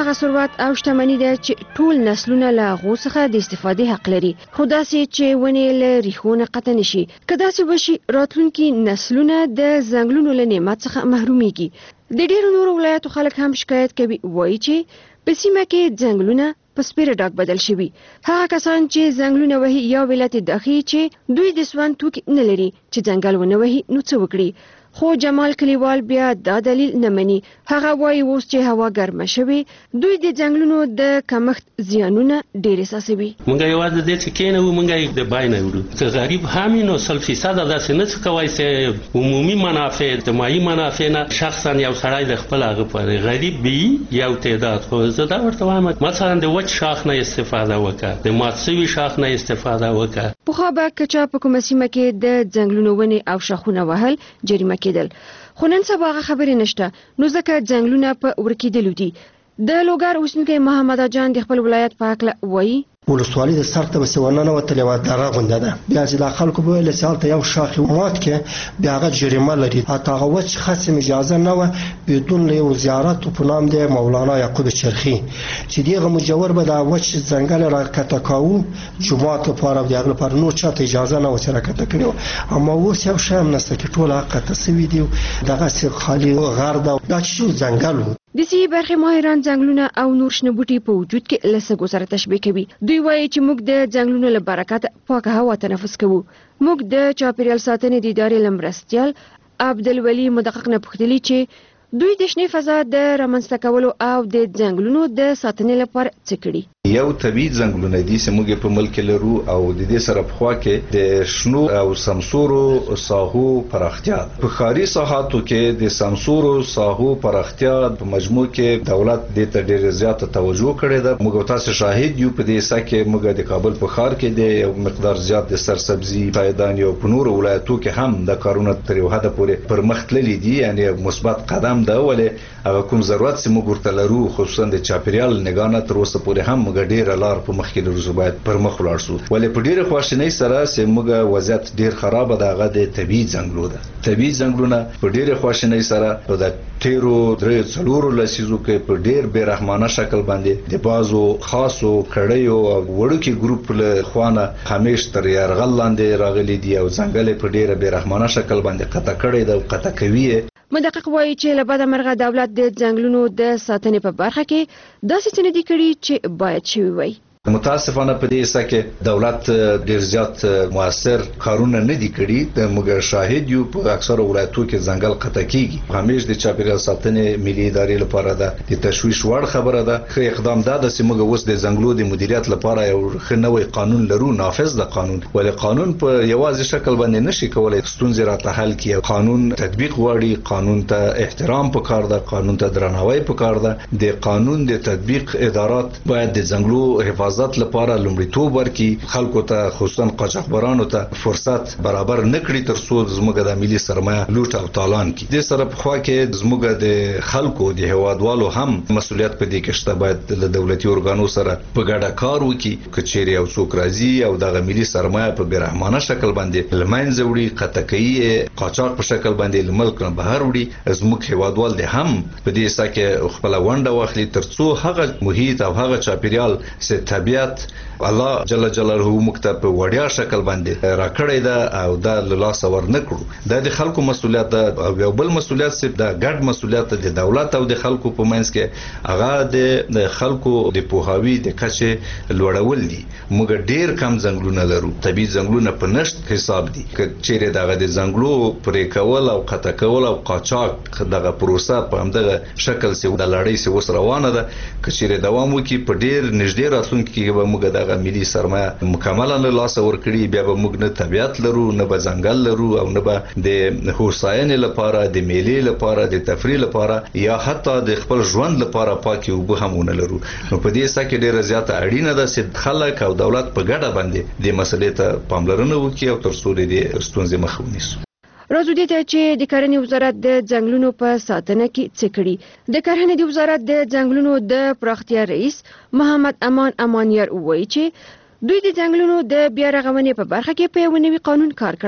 هغه ثروت او شتمني ده چې ټول نسلونه له هغو څخه د استفادې حق لري، خو داسې چې ونې له ریښو نه قطع نشي. که داسې وشي راتلونکي نسلونه د ځنګلونو له نعمت څخه محرومیږي. د ډیرو نورو ولایتو خلک هم شکایت کوي، وایي چې په سیمه کې ځنګلونه په سپیره ډاک بدل شوي. هغه کسان چې ځنګلونه وهي یا ولایت داخلي چې دوی د سون توکي نه لري چې ځنګل ونه وهي نو څه وکړي. خو جمال کلیوال بیا دا دلیل نه مني. هغه وایي اوس چې هوا ګرمه شوي دوی د ځنګلونو د کمښت زیانونه ډېر احساسوي. مونږ یوازې دې چې کېنه مونږ د بای نه وړو که غریب هم نو 100% داسې نه څه کوي چې عمومي منافع اجتماعي منافع نه شخصا یو سړی د خپل هغه پر غریب بي یو تعداد. خو زه دا ورته وایم مثلا د وچ شاخ نه استفاده وکړه، د مات شوي شاخ نه استفاده وکړه. پخوا به که چا په کومه سیمه کې د ځنګلونو ونې او شاخونه وهل جریمه کېدل، خو نن سبا هغه خبرې نشته، نو ځکه ځنګلونه په ورکېدلو دي. د لوګر اوسېدونکی محمد جان د خپل ولایت په هکله وایي ولسوالي د سر ته به سیوانه وتلې وه دره غونډه ده، بیا چې دا خلکو به ویل چې هلته یو شاخ مات کې بیا هغه جریمه لري. حتی هغه وچ خصم اجازه نه وه بدون له یو زیارت په نام د مولانا یعقوب چرخي چې دغه مجور به دا وچ ځنګل راکته کاوه جومات لپاره د هغه لپاره نور چاته اجازه نه وه چې راکته کړي. اما اوس یو شی هم نشته چې ټول هغه قطع سوي دي، دغسې خالي غر ده، دا چې شو ځنګل و. د سیمې برخې ماهران ځنګلونه او نور شنه بوټي په وجود کې له سږو سره تشبیه کوي. دوی وایي چې موږ د ځنګلونو له برکته پاکه هوا تنفس کوو. موږ د چاپیریال ساتنې د ادارې له مرستیال عبدالولي مدقق نه پوښتلي چې دوی د شنې فضا د رامنځته کولو او د ځنګلونو د ساتنې لپاره څه کړي. یو طبیعي ځنګلونه دي چې موږ په ملک لرو او د دې سره په خوا کې د شنو او سمسورو ساحو پراختیا. په ښاري ساحاتو کې د سمسورو ساحو پراختیا په مجموع کې دولت دې ته ډېره زیاته توجه کړې ده. موږ تاسو شاهد یو په دې سکه کې موږ د کابل په ښار کې د یو مقدار زیات د سرسبزي پایدان یو په نورو ولایتو کې هم د کارونه تر یو حد پورې پر مخ تللي دي، یعنی مثبت قدم ده. ولې هغه کوم ضرورت چې موږ ورته لرو خصوصا د چاپیریال نگاه نه تر اوسه پورې هم موږ ډېره لار په مخ کې لرو، باید پر مخ ولاړ شو. ولې په ډېره خواشینۍ سره چې موږ وضعیت ډېر خراب ده هغه د طبیعي ځنګلو ده. طبیعي ځنګلونه په ډېره خواشینۍ سره د تیرو درې څلورو لسیزو کې په ډېر بې رحمانه شکل باندې د بازو خاصو کړیو او وړوکي ګروپ له خوانه همیش تر یرغل لاندې راغلي دي او ځنګل په ډېره بې رحمانه شکل باندې قطع کړی ده او قطع کوي. مدقق وایي چې له بده مرغه دولت د ځنګلونو د ساتنې په برخه کې داسې څه نه دي کړي چې باید شوي وي. متاسفانه په دې سکه دولت ډیر زیات موثر کارونه نه دي کړي. موږ شاهد یو په اکثره ولایتونو کې ځنګل قطع کیږي. همیش د چاپیریال ساتنې ملي ادارې لپاره ده د تشویش وړ خبره ده. خو اقدام دا د سیمه اوس د ځنګلو د مدیریت لپاره یو خنوي قانون لرو، نافذ د قانون. ولې قانون په یوازې شکل باندې نشي کولای ستونزې راته حل کړي. قانون تطبیق غواړي، قانون ته احترام پکار ده، قانون ته درناوی پکار ده. د قانون د تطبیق ادارات باید د ځنګلو حفاظت لپاره لومړیتوب ورکړي، خلکو ته خصوصا قاچاقبرانو ته فرصت برابر نکړي تر څو زموږ د ملي سرمایه لوټ او تالان کړي. د سره په خوا کې زموږ د خلکو د هوادوالو هم مسولیت په دې کې شته. باید له دولتي ارګانو سره په ګډه کار وکړي. کچېری او څوک راځي او د ملي سرمایه په بیرحمانه شکل باندې لمنځه وړي، قطع کوي، قاچاق په شکل باندې له ملک نه بهر وړي. زموږ هوادوال دي هم په دې سکه خپل ونده واخلي تر څو هغه محیط او هغه چاپیریال چې طبيعت الله جل جلاله مکتب په وړیا شکل باندې راکړی ده او دا له لاس ور نکړو. دا د خلکو مسولیت ده او یو بل مسولیت چې د ګډ مسولیت د دولت او د خلکو په منځ کې هغه د خلکو د پوهاوی د کچې لوړول دي. موږ ډیر کم ځنګلونه لرو، طبيعي ځنګلونه په نشټ حساب دي. کچېره دغه د ځنګلو پرې کول او قطع کول او قاچاق دغه پروسه په همدغه شکل سي د لړۍ سي وس روانه ده. کچېره دوام وکي په ډیر نږدې راتلونکي کې به موږ دغه ملي سرمایه مکمله له لاس ورکړي. بیا به موږ نه طبيعت لرو، نه به ځنګل لرو او نه به د هوساینې لپاره، د میلې لپاره، د تفریح لپاره یا حتی د خپل ژوند لپاره پاکي اوبه هم ونه لرو. نو په دې سکه ډیره زیاته اړینه ده چې خلک او دولت په ګډه باندې د مسلې ته پاملرنه وکړي او تر څو د ستونزې مخه ونیسو. راځو دې ته چې د کرنې وزارت د ځنګلونو په ساتنه کې څه کړي. د کرنې د وزارت د ځنګلونو د پراختیا رئیس محمد امان امانیار وایي چې دوی د ځنګلونو د بیا رغونې په برخه کې په یو نوي قانون کار کړی.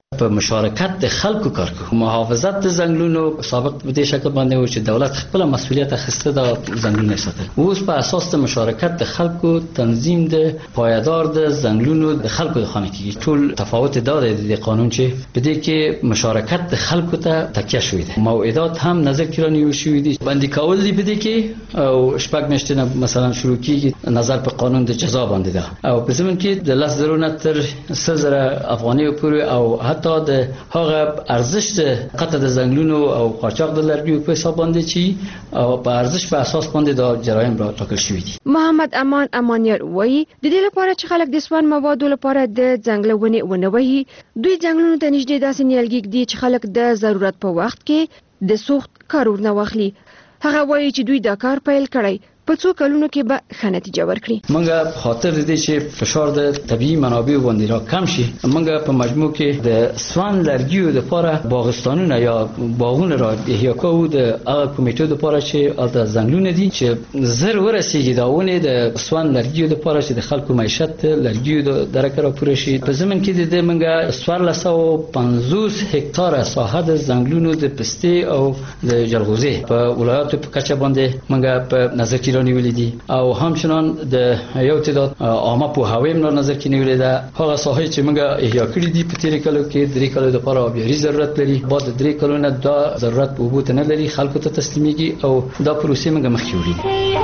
په مشارکت د خلکو کار کوو. محافظت د ځنګلونو سابق په دې شکل باندې و چې دولت خپل مسؤلیت اخیسته د ځنګلونو ساتل. اوس په اساس د مشارکت د خلکو تنظیم د پایدار د ځنګلونو د خلکو د خانه کیږي. ټول تفاوت داره د قانون چې په دې کې مشارکت د خلکو ته تکیه شوی دی. موعدات هم نظر کې رانیول شوی دي. باندې کول دی په دې کې او شپږ میاشتې مثلا شروع کیږي نظر په قانون د جزا باندې ده او په زمون کې د 10,000 نه تر 10,000 افغانۍ پورې او حتی د هغه ارزښت قطع د ځنګلونو او قاچاق د لرګیو په حساب باندې چې او په ارزښت په اساس باندې د جرایم را ټاکل شوی دي. محمد امان امانیار وایي د دې لپاره چې خلک د سون موادو لپاره د ځنګلونې ونوي دوی ځنګلونو ته نږدې داسې نیالګي دي چې خلک د ضرورت په وخت کې د سوخت کارونه واخلي. هغه وایي چې دوی دا کار پیل کړی په څو کلونو کې به ښه نتیجه ورکړي. موږ په خاطر دې چې فشار د طبيعي منابع باندې را کم شي موږ په مجموع کې د سوان لرګیو لپاره باغستانونه یا باغونه را احیا کوو د هغه کمیټو لپاره چې د ځنګلونو دي چې زر ورسیږي دا ونه د سوان لرګیو لپاره چې د خلکو معیشت لرګیو د درکه را پوره شي. په زمون کې د موږ 1450 هکتار ساحه د ځنګلونو د پستې او د جلغوزي په ولایتو په کچه باندې موږ په نظر کې نیولې دي او همچنان د یو تعداد عامه په هوایم نظر کې نیولې ده. هغه ساحې چې موږ احیا کړې دي په تیر کلو کې 3 کلو لپاره آبیاري ضرورت لري. بعد 3 کلو نه دا ضرورت په وبوت نه لري خلکو ته تسلیميږي او دا پروسه موږ مخکې وړي.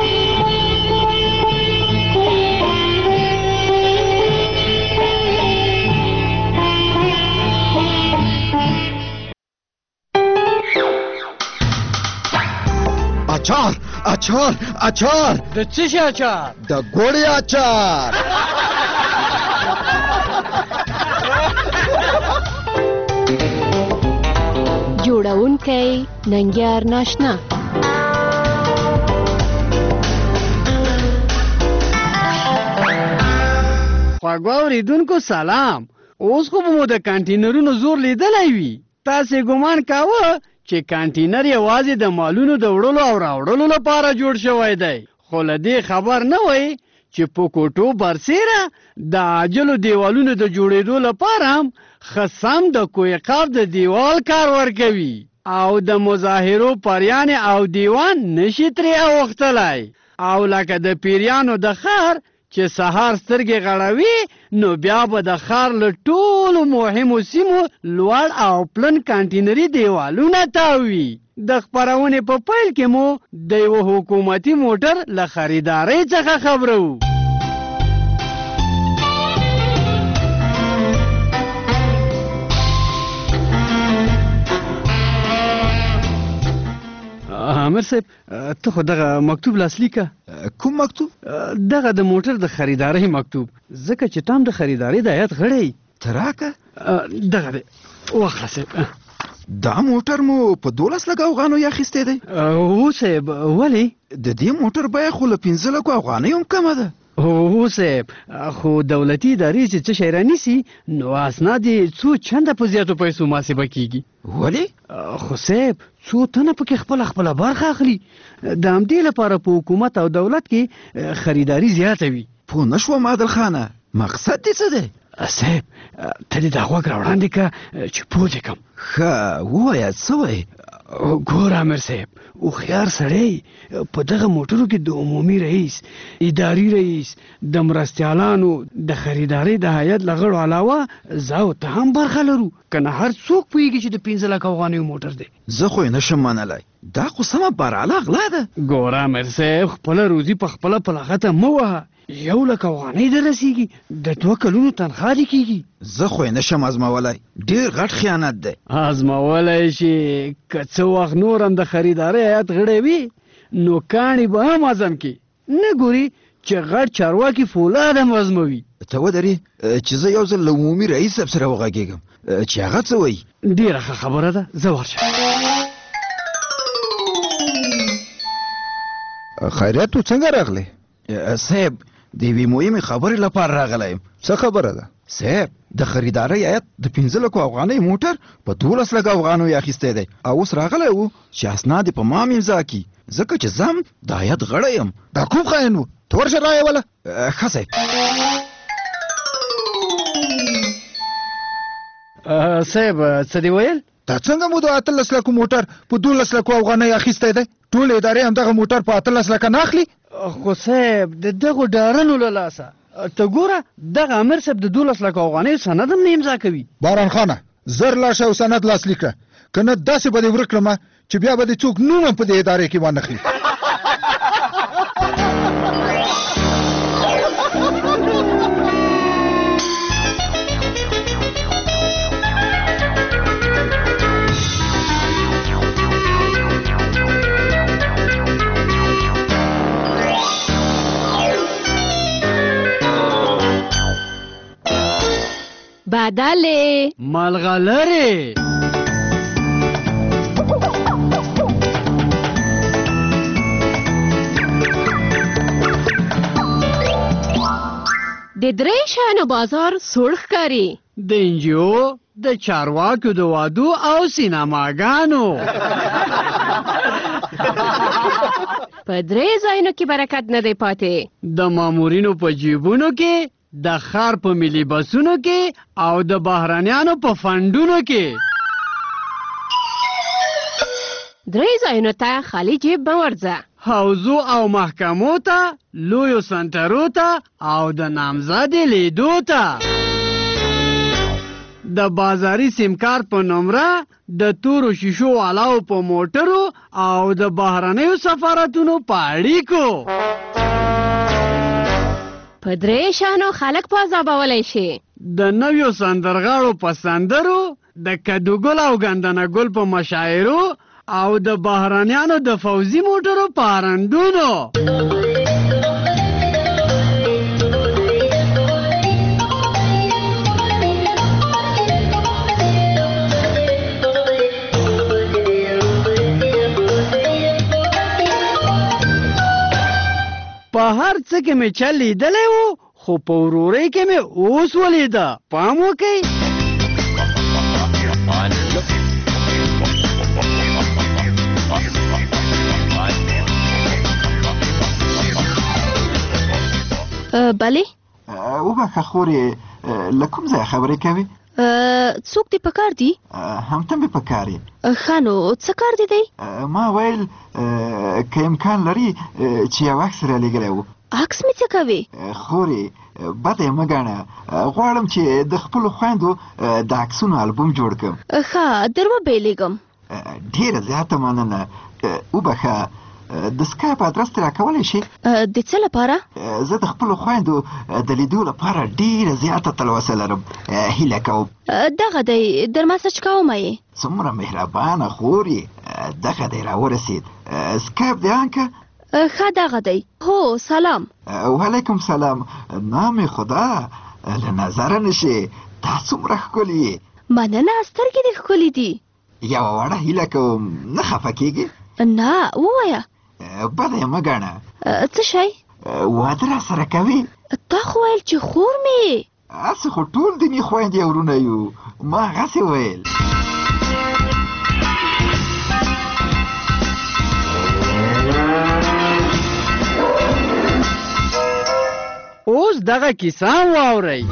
اچار اچار اچار د څه شي اچار؟ د ګوړې اچار. جوړونکی ننګیار ناشنا. خواږه اوریدونکو سلام. اوس خو به مو د کانټینرونو زور لیدلی وي. تاسې ګمان کاوه چې کانټینر یوازې د مالونو د وړلو او راوړلو لپاره جوړ شوی دی خو له دې خبر نه وای چې په کوټو برسیره د عاجلو دیوالونو د جوړېدو لپاره هم خصم د کویقاف د دیوال کار ورکوي او د مظاهرو پریان او دیوان نشي ترې اوختلی او لکه د پیریانو د خار چې سهار سترګې غړوي نو بیا به د ښار له ټولو مهمو سیمو لوړ او پلن کانټینري دیوالونه تاوي. د خپرونې په پیل کې مو د یوه حکومتي موټر له خریدارۍ څخه خبرو. عامر صاحب ته خو دغه مکتوب لاسلیک کوم مکتوب؟ دغه د موټر د خریدارۍ مکتوب ځکه چې تام د خریدارۍ د هیئت غړی تراکه دغه دی واخله صاحب. دا موټر مو په 12 لک افغانو یا اخیستی دی؟ هو صاحب. ولې؟ د دې موټر بیه خو له 15 لک افغانۍ هم کمه ده. هو صاحب خو دولتي ادارې چې څه شی رانیسي نو اسناد یې څو چنده په زیاتو پیسو محاسبه کیږي. ولې؟ خو صاحب څو تنه پکې خپله برخه اخلي. د همدې لپاره په حکومت او دولت کې خریداري زیاته وي. پوه نه شوم عادل خانه مقصد دې څه دی؟ صاحب ته دې دا غوږ راوړاندې که چې پوه دې کړم. ښه ووایه څه وایې؟ ګوره امیر صاحب هوښیار سړی په دغه موټرو کې د عمومي رئیس اداري رئیس د مرستیالانو د خریدارۍ د هیئت له غړو علاوه زه او ته هم برخه لرو که نه هر څوک پوهېږي چې د 15 لک افغانیو موټر دی. زه خو یې نشم منلی دا خو سمه بارعاله غلا ده. ګوره امیر صاحب خپله روزي په خپله په لغته مه وهه. 1 لک افغانۍ در رسیږي د 2 کلونو تنخوا دې کېږي. زه خو یې نشم ازمولی ډېر غټ خیانت دی. ازمولی شي که څه وخت نور هم د خریدارۍ هیئت غړی وي نو کاڼي به هم ازم کې نه ګوري چې غټ چارواکي فولاد هم ازموي. ته ودرې چې زه یو ځل له عمومي رئیس صاحب سره وغږېږم چې هغه څه وایي. ډېره ښه خبره ده زه ورشم. خیریت تو څنګه راغلی؟ صاحب د یوې مهمې خبرې لپاره راغلی یم. څه خبره ده؟ صاحب د خریدارۍ هیئت د 15 لکو افغانۍ موټر په 12 لک افغانو یې اخیستی دی او اوس راغلی و چې اسناد یې په ما امضا کړي ځکه چې زه هم د هیئت غړی یم. دا کوم خاین و؟ ته ورشه رایې وله. ښه صاحب. صاحب څه دی ویل دا څنګه مو د 13 لکو موټر په 12 لکو افغانۍ اخیستی دی ټول ادارې هم دغه موټر په 13 لکه نه اخلي خو صاحب د دغو ډارنو له لاسه ته ګوره دغه امیر صاحب د 12 لکو افغانۍ سند هم نه امضا کوي باران خانه زر لاشه او سند لاسلیک کړه کنه داسې به دې ورک کړم چې بیا به دې څوک نوم هم په دې ادارې کې وانخلي بدله ملغلره د درې شانو بازار سوړ ښکاري د انجیو د چارواکو د وادو او سینماګانو په درې ځایونو کې برکت نه دی پاتې د مامورینو په جیبونو کې د ښار په ملي بسونو کې او د بهرانیانو په فنډونو کې درې ځایونو ته خالی جیب به ورځه حوزو او محکمو ته لویو سنټرو ته او د نامزدې لیدو ته د بازاري سیم کارت په نمره د تورو شیشو والاو په موټرو او د بهرنیو سفارتونو په اړیکو په درې شانو خلک په عذابولی شي د نویو سندرغاړو په سندرو د کدوګل او ګندنه ګل په مشاعرو او د بهرانیانو د فوزي موټرو په هرندونو په هر څه کې مې چل لیدلی و خو په ورورۍ کې مې اوس ولیده پام وکئ بله وبخښه خورې له کوم ځایه خبرې کوې څوک دې په کار دي همته مې په کار یې ښه نو څه کار دې دی ما ویل که امکان لري چې یو عکس رالیږلی و عکس مې څه کوې خورې بده یې مه ګڼه غواړم چې د خپلو خویندو د عکسونو البوم جوړ کړم ښه در وبېلېږم ډېره زیاته مننه وبخښه د سکایپ ادرس ته راکولی شي د څه لپاره زه د خپلو خویندو د لیدو لپاره ډېره زیاته تلوسه لرم هیله کوم دغه دی در مسج کومه یې څومره مهربانه خور یې دغه دی راورسېد سکایپ دی انکه ښه دغه دی هو سلام وعلیکم سلام نام خدا له نظره نشي تا څومره ښکلي یې مننه سترګې دې ښکلي دي یوه وړه هیله کوم نه خفه کېږې نه ووایه بده یې مه ګڼه څه شی واده راسره کوې تا خو ویل چې خور مې هسې خو ټول دیني خویندې او ورونه یو ما هغسې ویل اوس دغه کیسه واورئ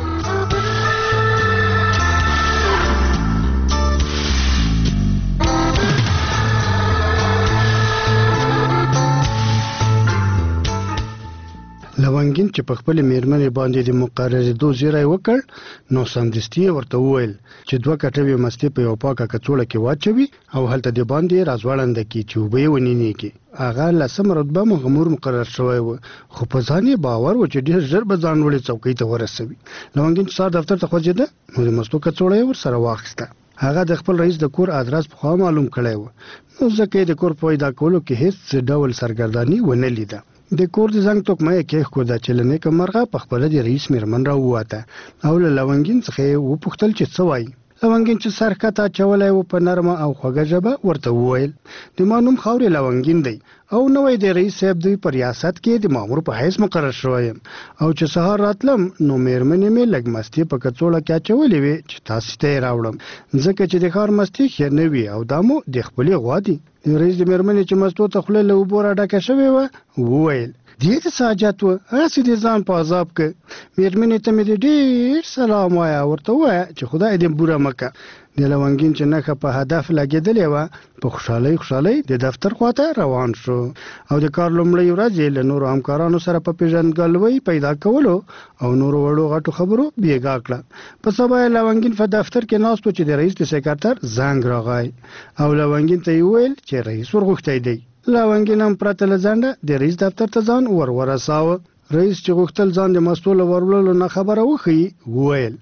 لونګین چې په خپل میرمنې باندې د مقررېدو زیری وکړ نو سمدستي ورته وویل چې دوه کټوې مستې په یو پاکه کڅوړه کې واچوي او هلته د باندې راځوړنده کی چې وبې ونینیږي هغه لسم رتبه مغمور مقرر شوی و خو په ځان یې باور و چې ډېر ژر به ځان لوړې څوکۍ ته ورسوي لونګین چې سهار دفتر ته خوځېده نو د مستو کڅوړه یې ورسره واخیسته هغه د خپل رئیس د کور ادرس پخوا معلوم کړی و نو ځکه یې د کور پیدا کولو کې هیڅ ډول سرګرداني ونه لیده د کور د زنګ توکمه یې کېښوده چې له نیکه مرغه په خپله د رئیس میرمن راووته او له لونګین څخه یې وپوښتل چې څه وایي لونګین چې سر ښکته اچولی و په نرمه او خوږه ژبه ورته وویل د ما نوم خاورې لونګین دی او نوی د رئیس صاحب دوی په ریاست کې د مامور په حیث مقرر شوی یم او چې سهار راتلم نو میرمنې مې لږ مستې په کڅوړه کې اچولې وې چې تاسې ته یې راوړم ځکه چې د ښار مستې ښې نه وي او دا مو د خپلې غوا دي رئیس د مېرمنې چې مستو ته خوله له اوبو را ډکه شوې وه وویل دې ته څه حاجت وه هسې دې ځان په عذاب که مېرمنې ته مې دې ډېر سلام وایه ورته ووایه چې خدای دې بوره مه که د لونګین چې نښه په هدف لګېدلې وه په خوشحالۍ د دفتر خواته روان شو او د کار لومړۍ ورځ یې له نورو همکارانو سره په پېژندګلوۍ پیدا کولو او نورو وړو غټو خبرو بېګا کړه په سبا یې لونګین په دفتر کې ناست و چې د رئیس د سکرټر زنګ راغی او لونګین ته یې وویل چې رئیس ورغوښتی دی لونګین هم پرته له ځنډه د رئیس دفتر ته ځان ورساوه رئیس چې غوښتل ځان د مستو له ورولو نه خبره وښیي وویل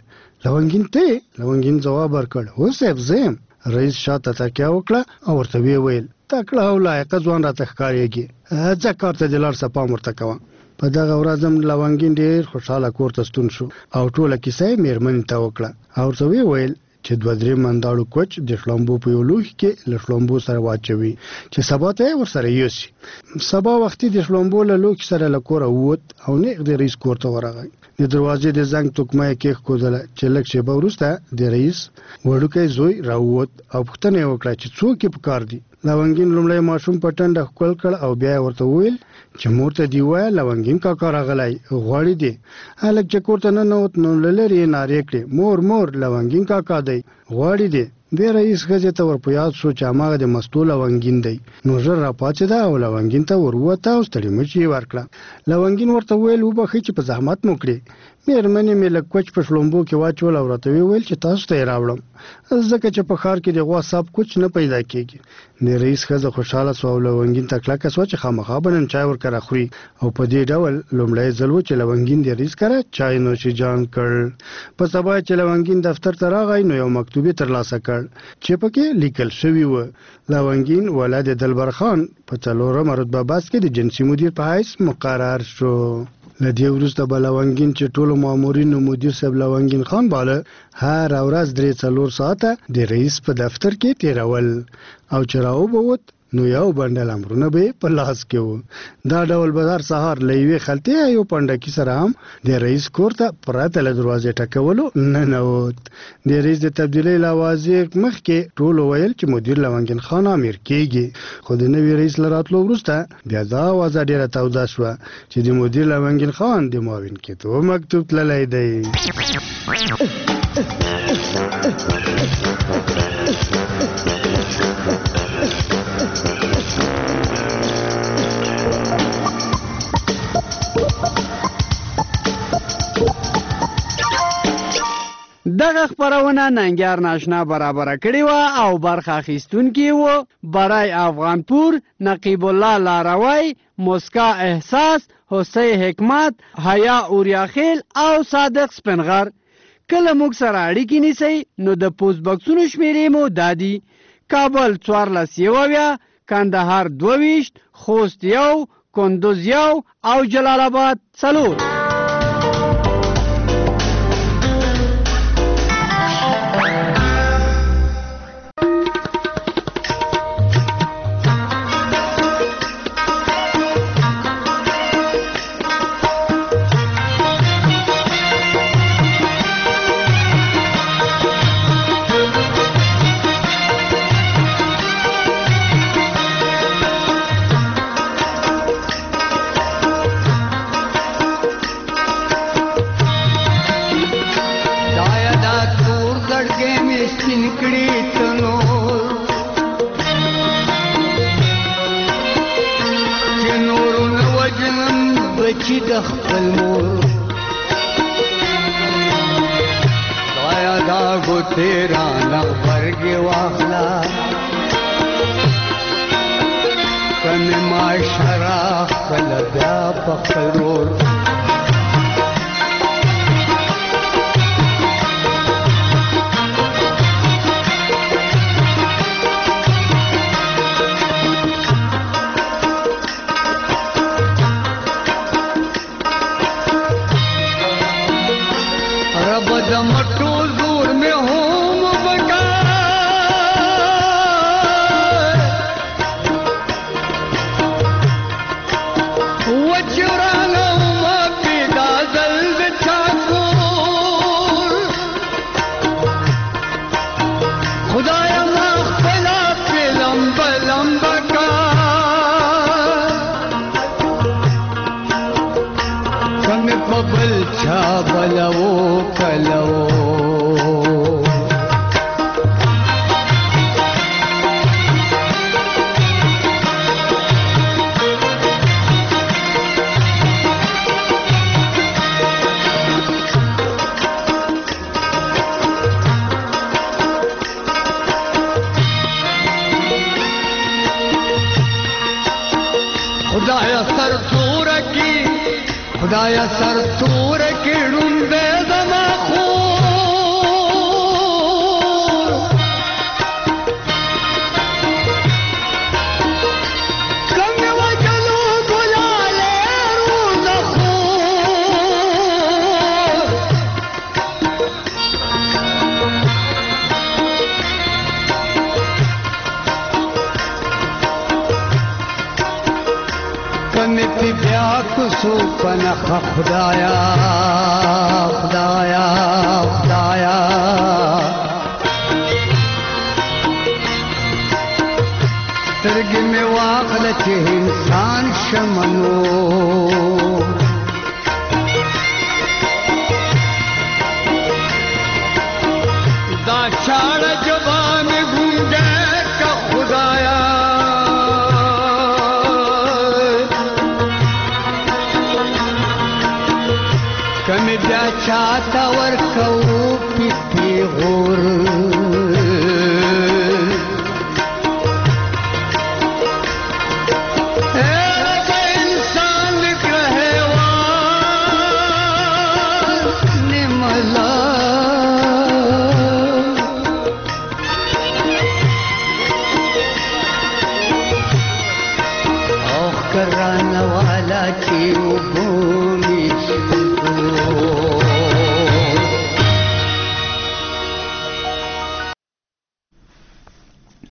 لونګین ځواب ورکړ هو صاحب زه یم رئیس شاته تکیه وکړه او ورته ویې ویل تکړه او لایقه ځوان راته ښکارېږي ځه کار ته دې لاړ شه پام ورته کوه په دغه ورځ هم لونګین ډېر خوشحاله کور ته ستون شو او ټوله کیسه یې مېرمنې ته وکړه او ورته ویې ویل چې 2-3 منداړو کوچ د شړومبو په یو لوښي کې له شړومبو سره واچوي چې سبا ته یې ورسره یوسي سبا وختي د شړومبو له لوښي سره له کوره ووت او نېغ د رئیس کور ته ورغی د دروازې د زنګ توکمه یې کېښودله چې لږ شېبه وروسته د رئیس وړوکی زوی راووت او پوښتنه یې وکړه چې څوک یې په کار دي لونګین لومړی ماشوم په ټنډه ښکل کړ او بیا یې ورته وویل چې مور ته دې ووایه لونګین کاکا راغلی غواړي دې هلک چې کور ته ننوت نو له لرې یې نارې کړې مور لونګین کاکا دی غواړي دې بیا رئیس ښځې ته ور په یاد شو چې هماغه د مستو لونګین دی نو ژر راپاڅېده او لونګین ته ور ووته او ستړي مچي یې ورکړه لونګین ورته وویل وبښئ چې په زحمت مو کړې مېرمنې مې لږ کوچ په شړومبو کې واچول او راته وویل چې تاسو ته یې راوړم ځکه چې په ښار کې د غوا صاحب کوچ نه پیدا کېږي د رئیس ښځه خوشحاله سوه او لونګین ته کلکه سوه چې خامخا به نن چای ورکره خوري او په دې ډول لومړی ځل و چې لونګین د رئیس کره چای نوشیجان کړ په سبا چې لونګین دفتر ته راغی نو یو مکتوب یې ترلاسه کړ چې پکې لیکل شوي وه لونګین ولد دلبر خان په 4مه رتبه بس کې د جنسي مدیر په حیث مقرر شو له دې وروسته به لونګین چې ټولو مامورینو مدیر صاحب لونګین خان باله هره ورځ 3-4 ساعته د رئیس په دفتر کې تېرول او چې راوبوت نو یو بنډل امرونه به په لاس کې و دا ډول به هر سهار له یوې خلطې یو پنډکي سره هم د رئیس کور ته پرته له دروازې ټکولو ننوت د رئیس د تبدیلۍ له اوازې مخکې ټولو ویل چې مدیر لونګین خان امیر کېږي خو د نوي رئیس له راتلو وروسته بیا دا اوازه ډېره توده شوه چې د مدیر لونګین خان د معاون کېدو مکتوب تللی دی دغه خبرونه ننګیار ناشنا برابر کړی و او برخه اخیستونکي و برای افغانپور نقیب الله لاروی مسکا احساس حسین حکمت حیا اوریاخیل او صادق سپنغر کله موږ سره اړیکې نیسئ نو د پوسټ بکسونو شمیرې مو دادي کابل 14 کندهار 22 خوست 1 کندوز 1 او جلال آباد 4 तेरा नंबर के वाखला कन माशरा कलदा पखरोर रब दमटो दूर में होम बटा वचुराना چا بلو کلو خدایا سر تور کی ډومبه زما خور کم وجلو ګلاله روز خور کمه پی بیا کوسو پنخ خدایا خدایا خدایا سترګې مې واخله چې انسان شمنو دا چاړه جوان ګونګه کا خدایا کمی بیا چاہتا ورکو پی غور ایسا انسان لکھ رہے وان ملا اوخ کرانا والا چیو بور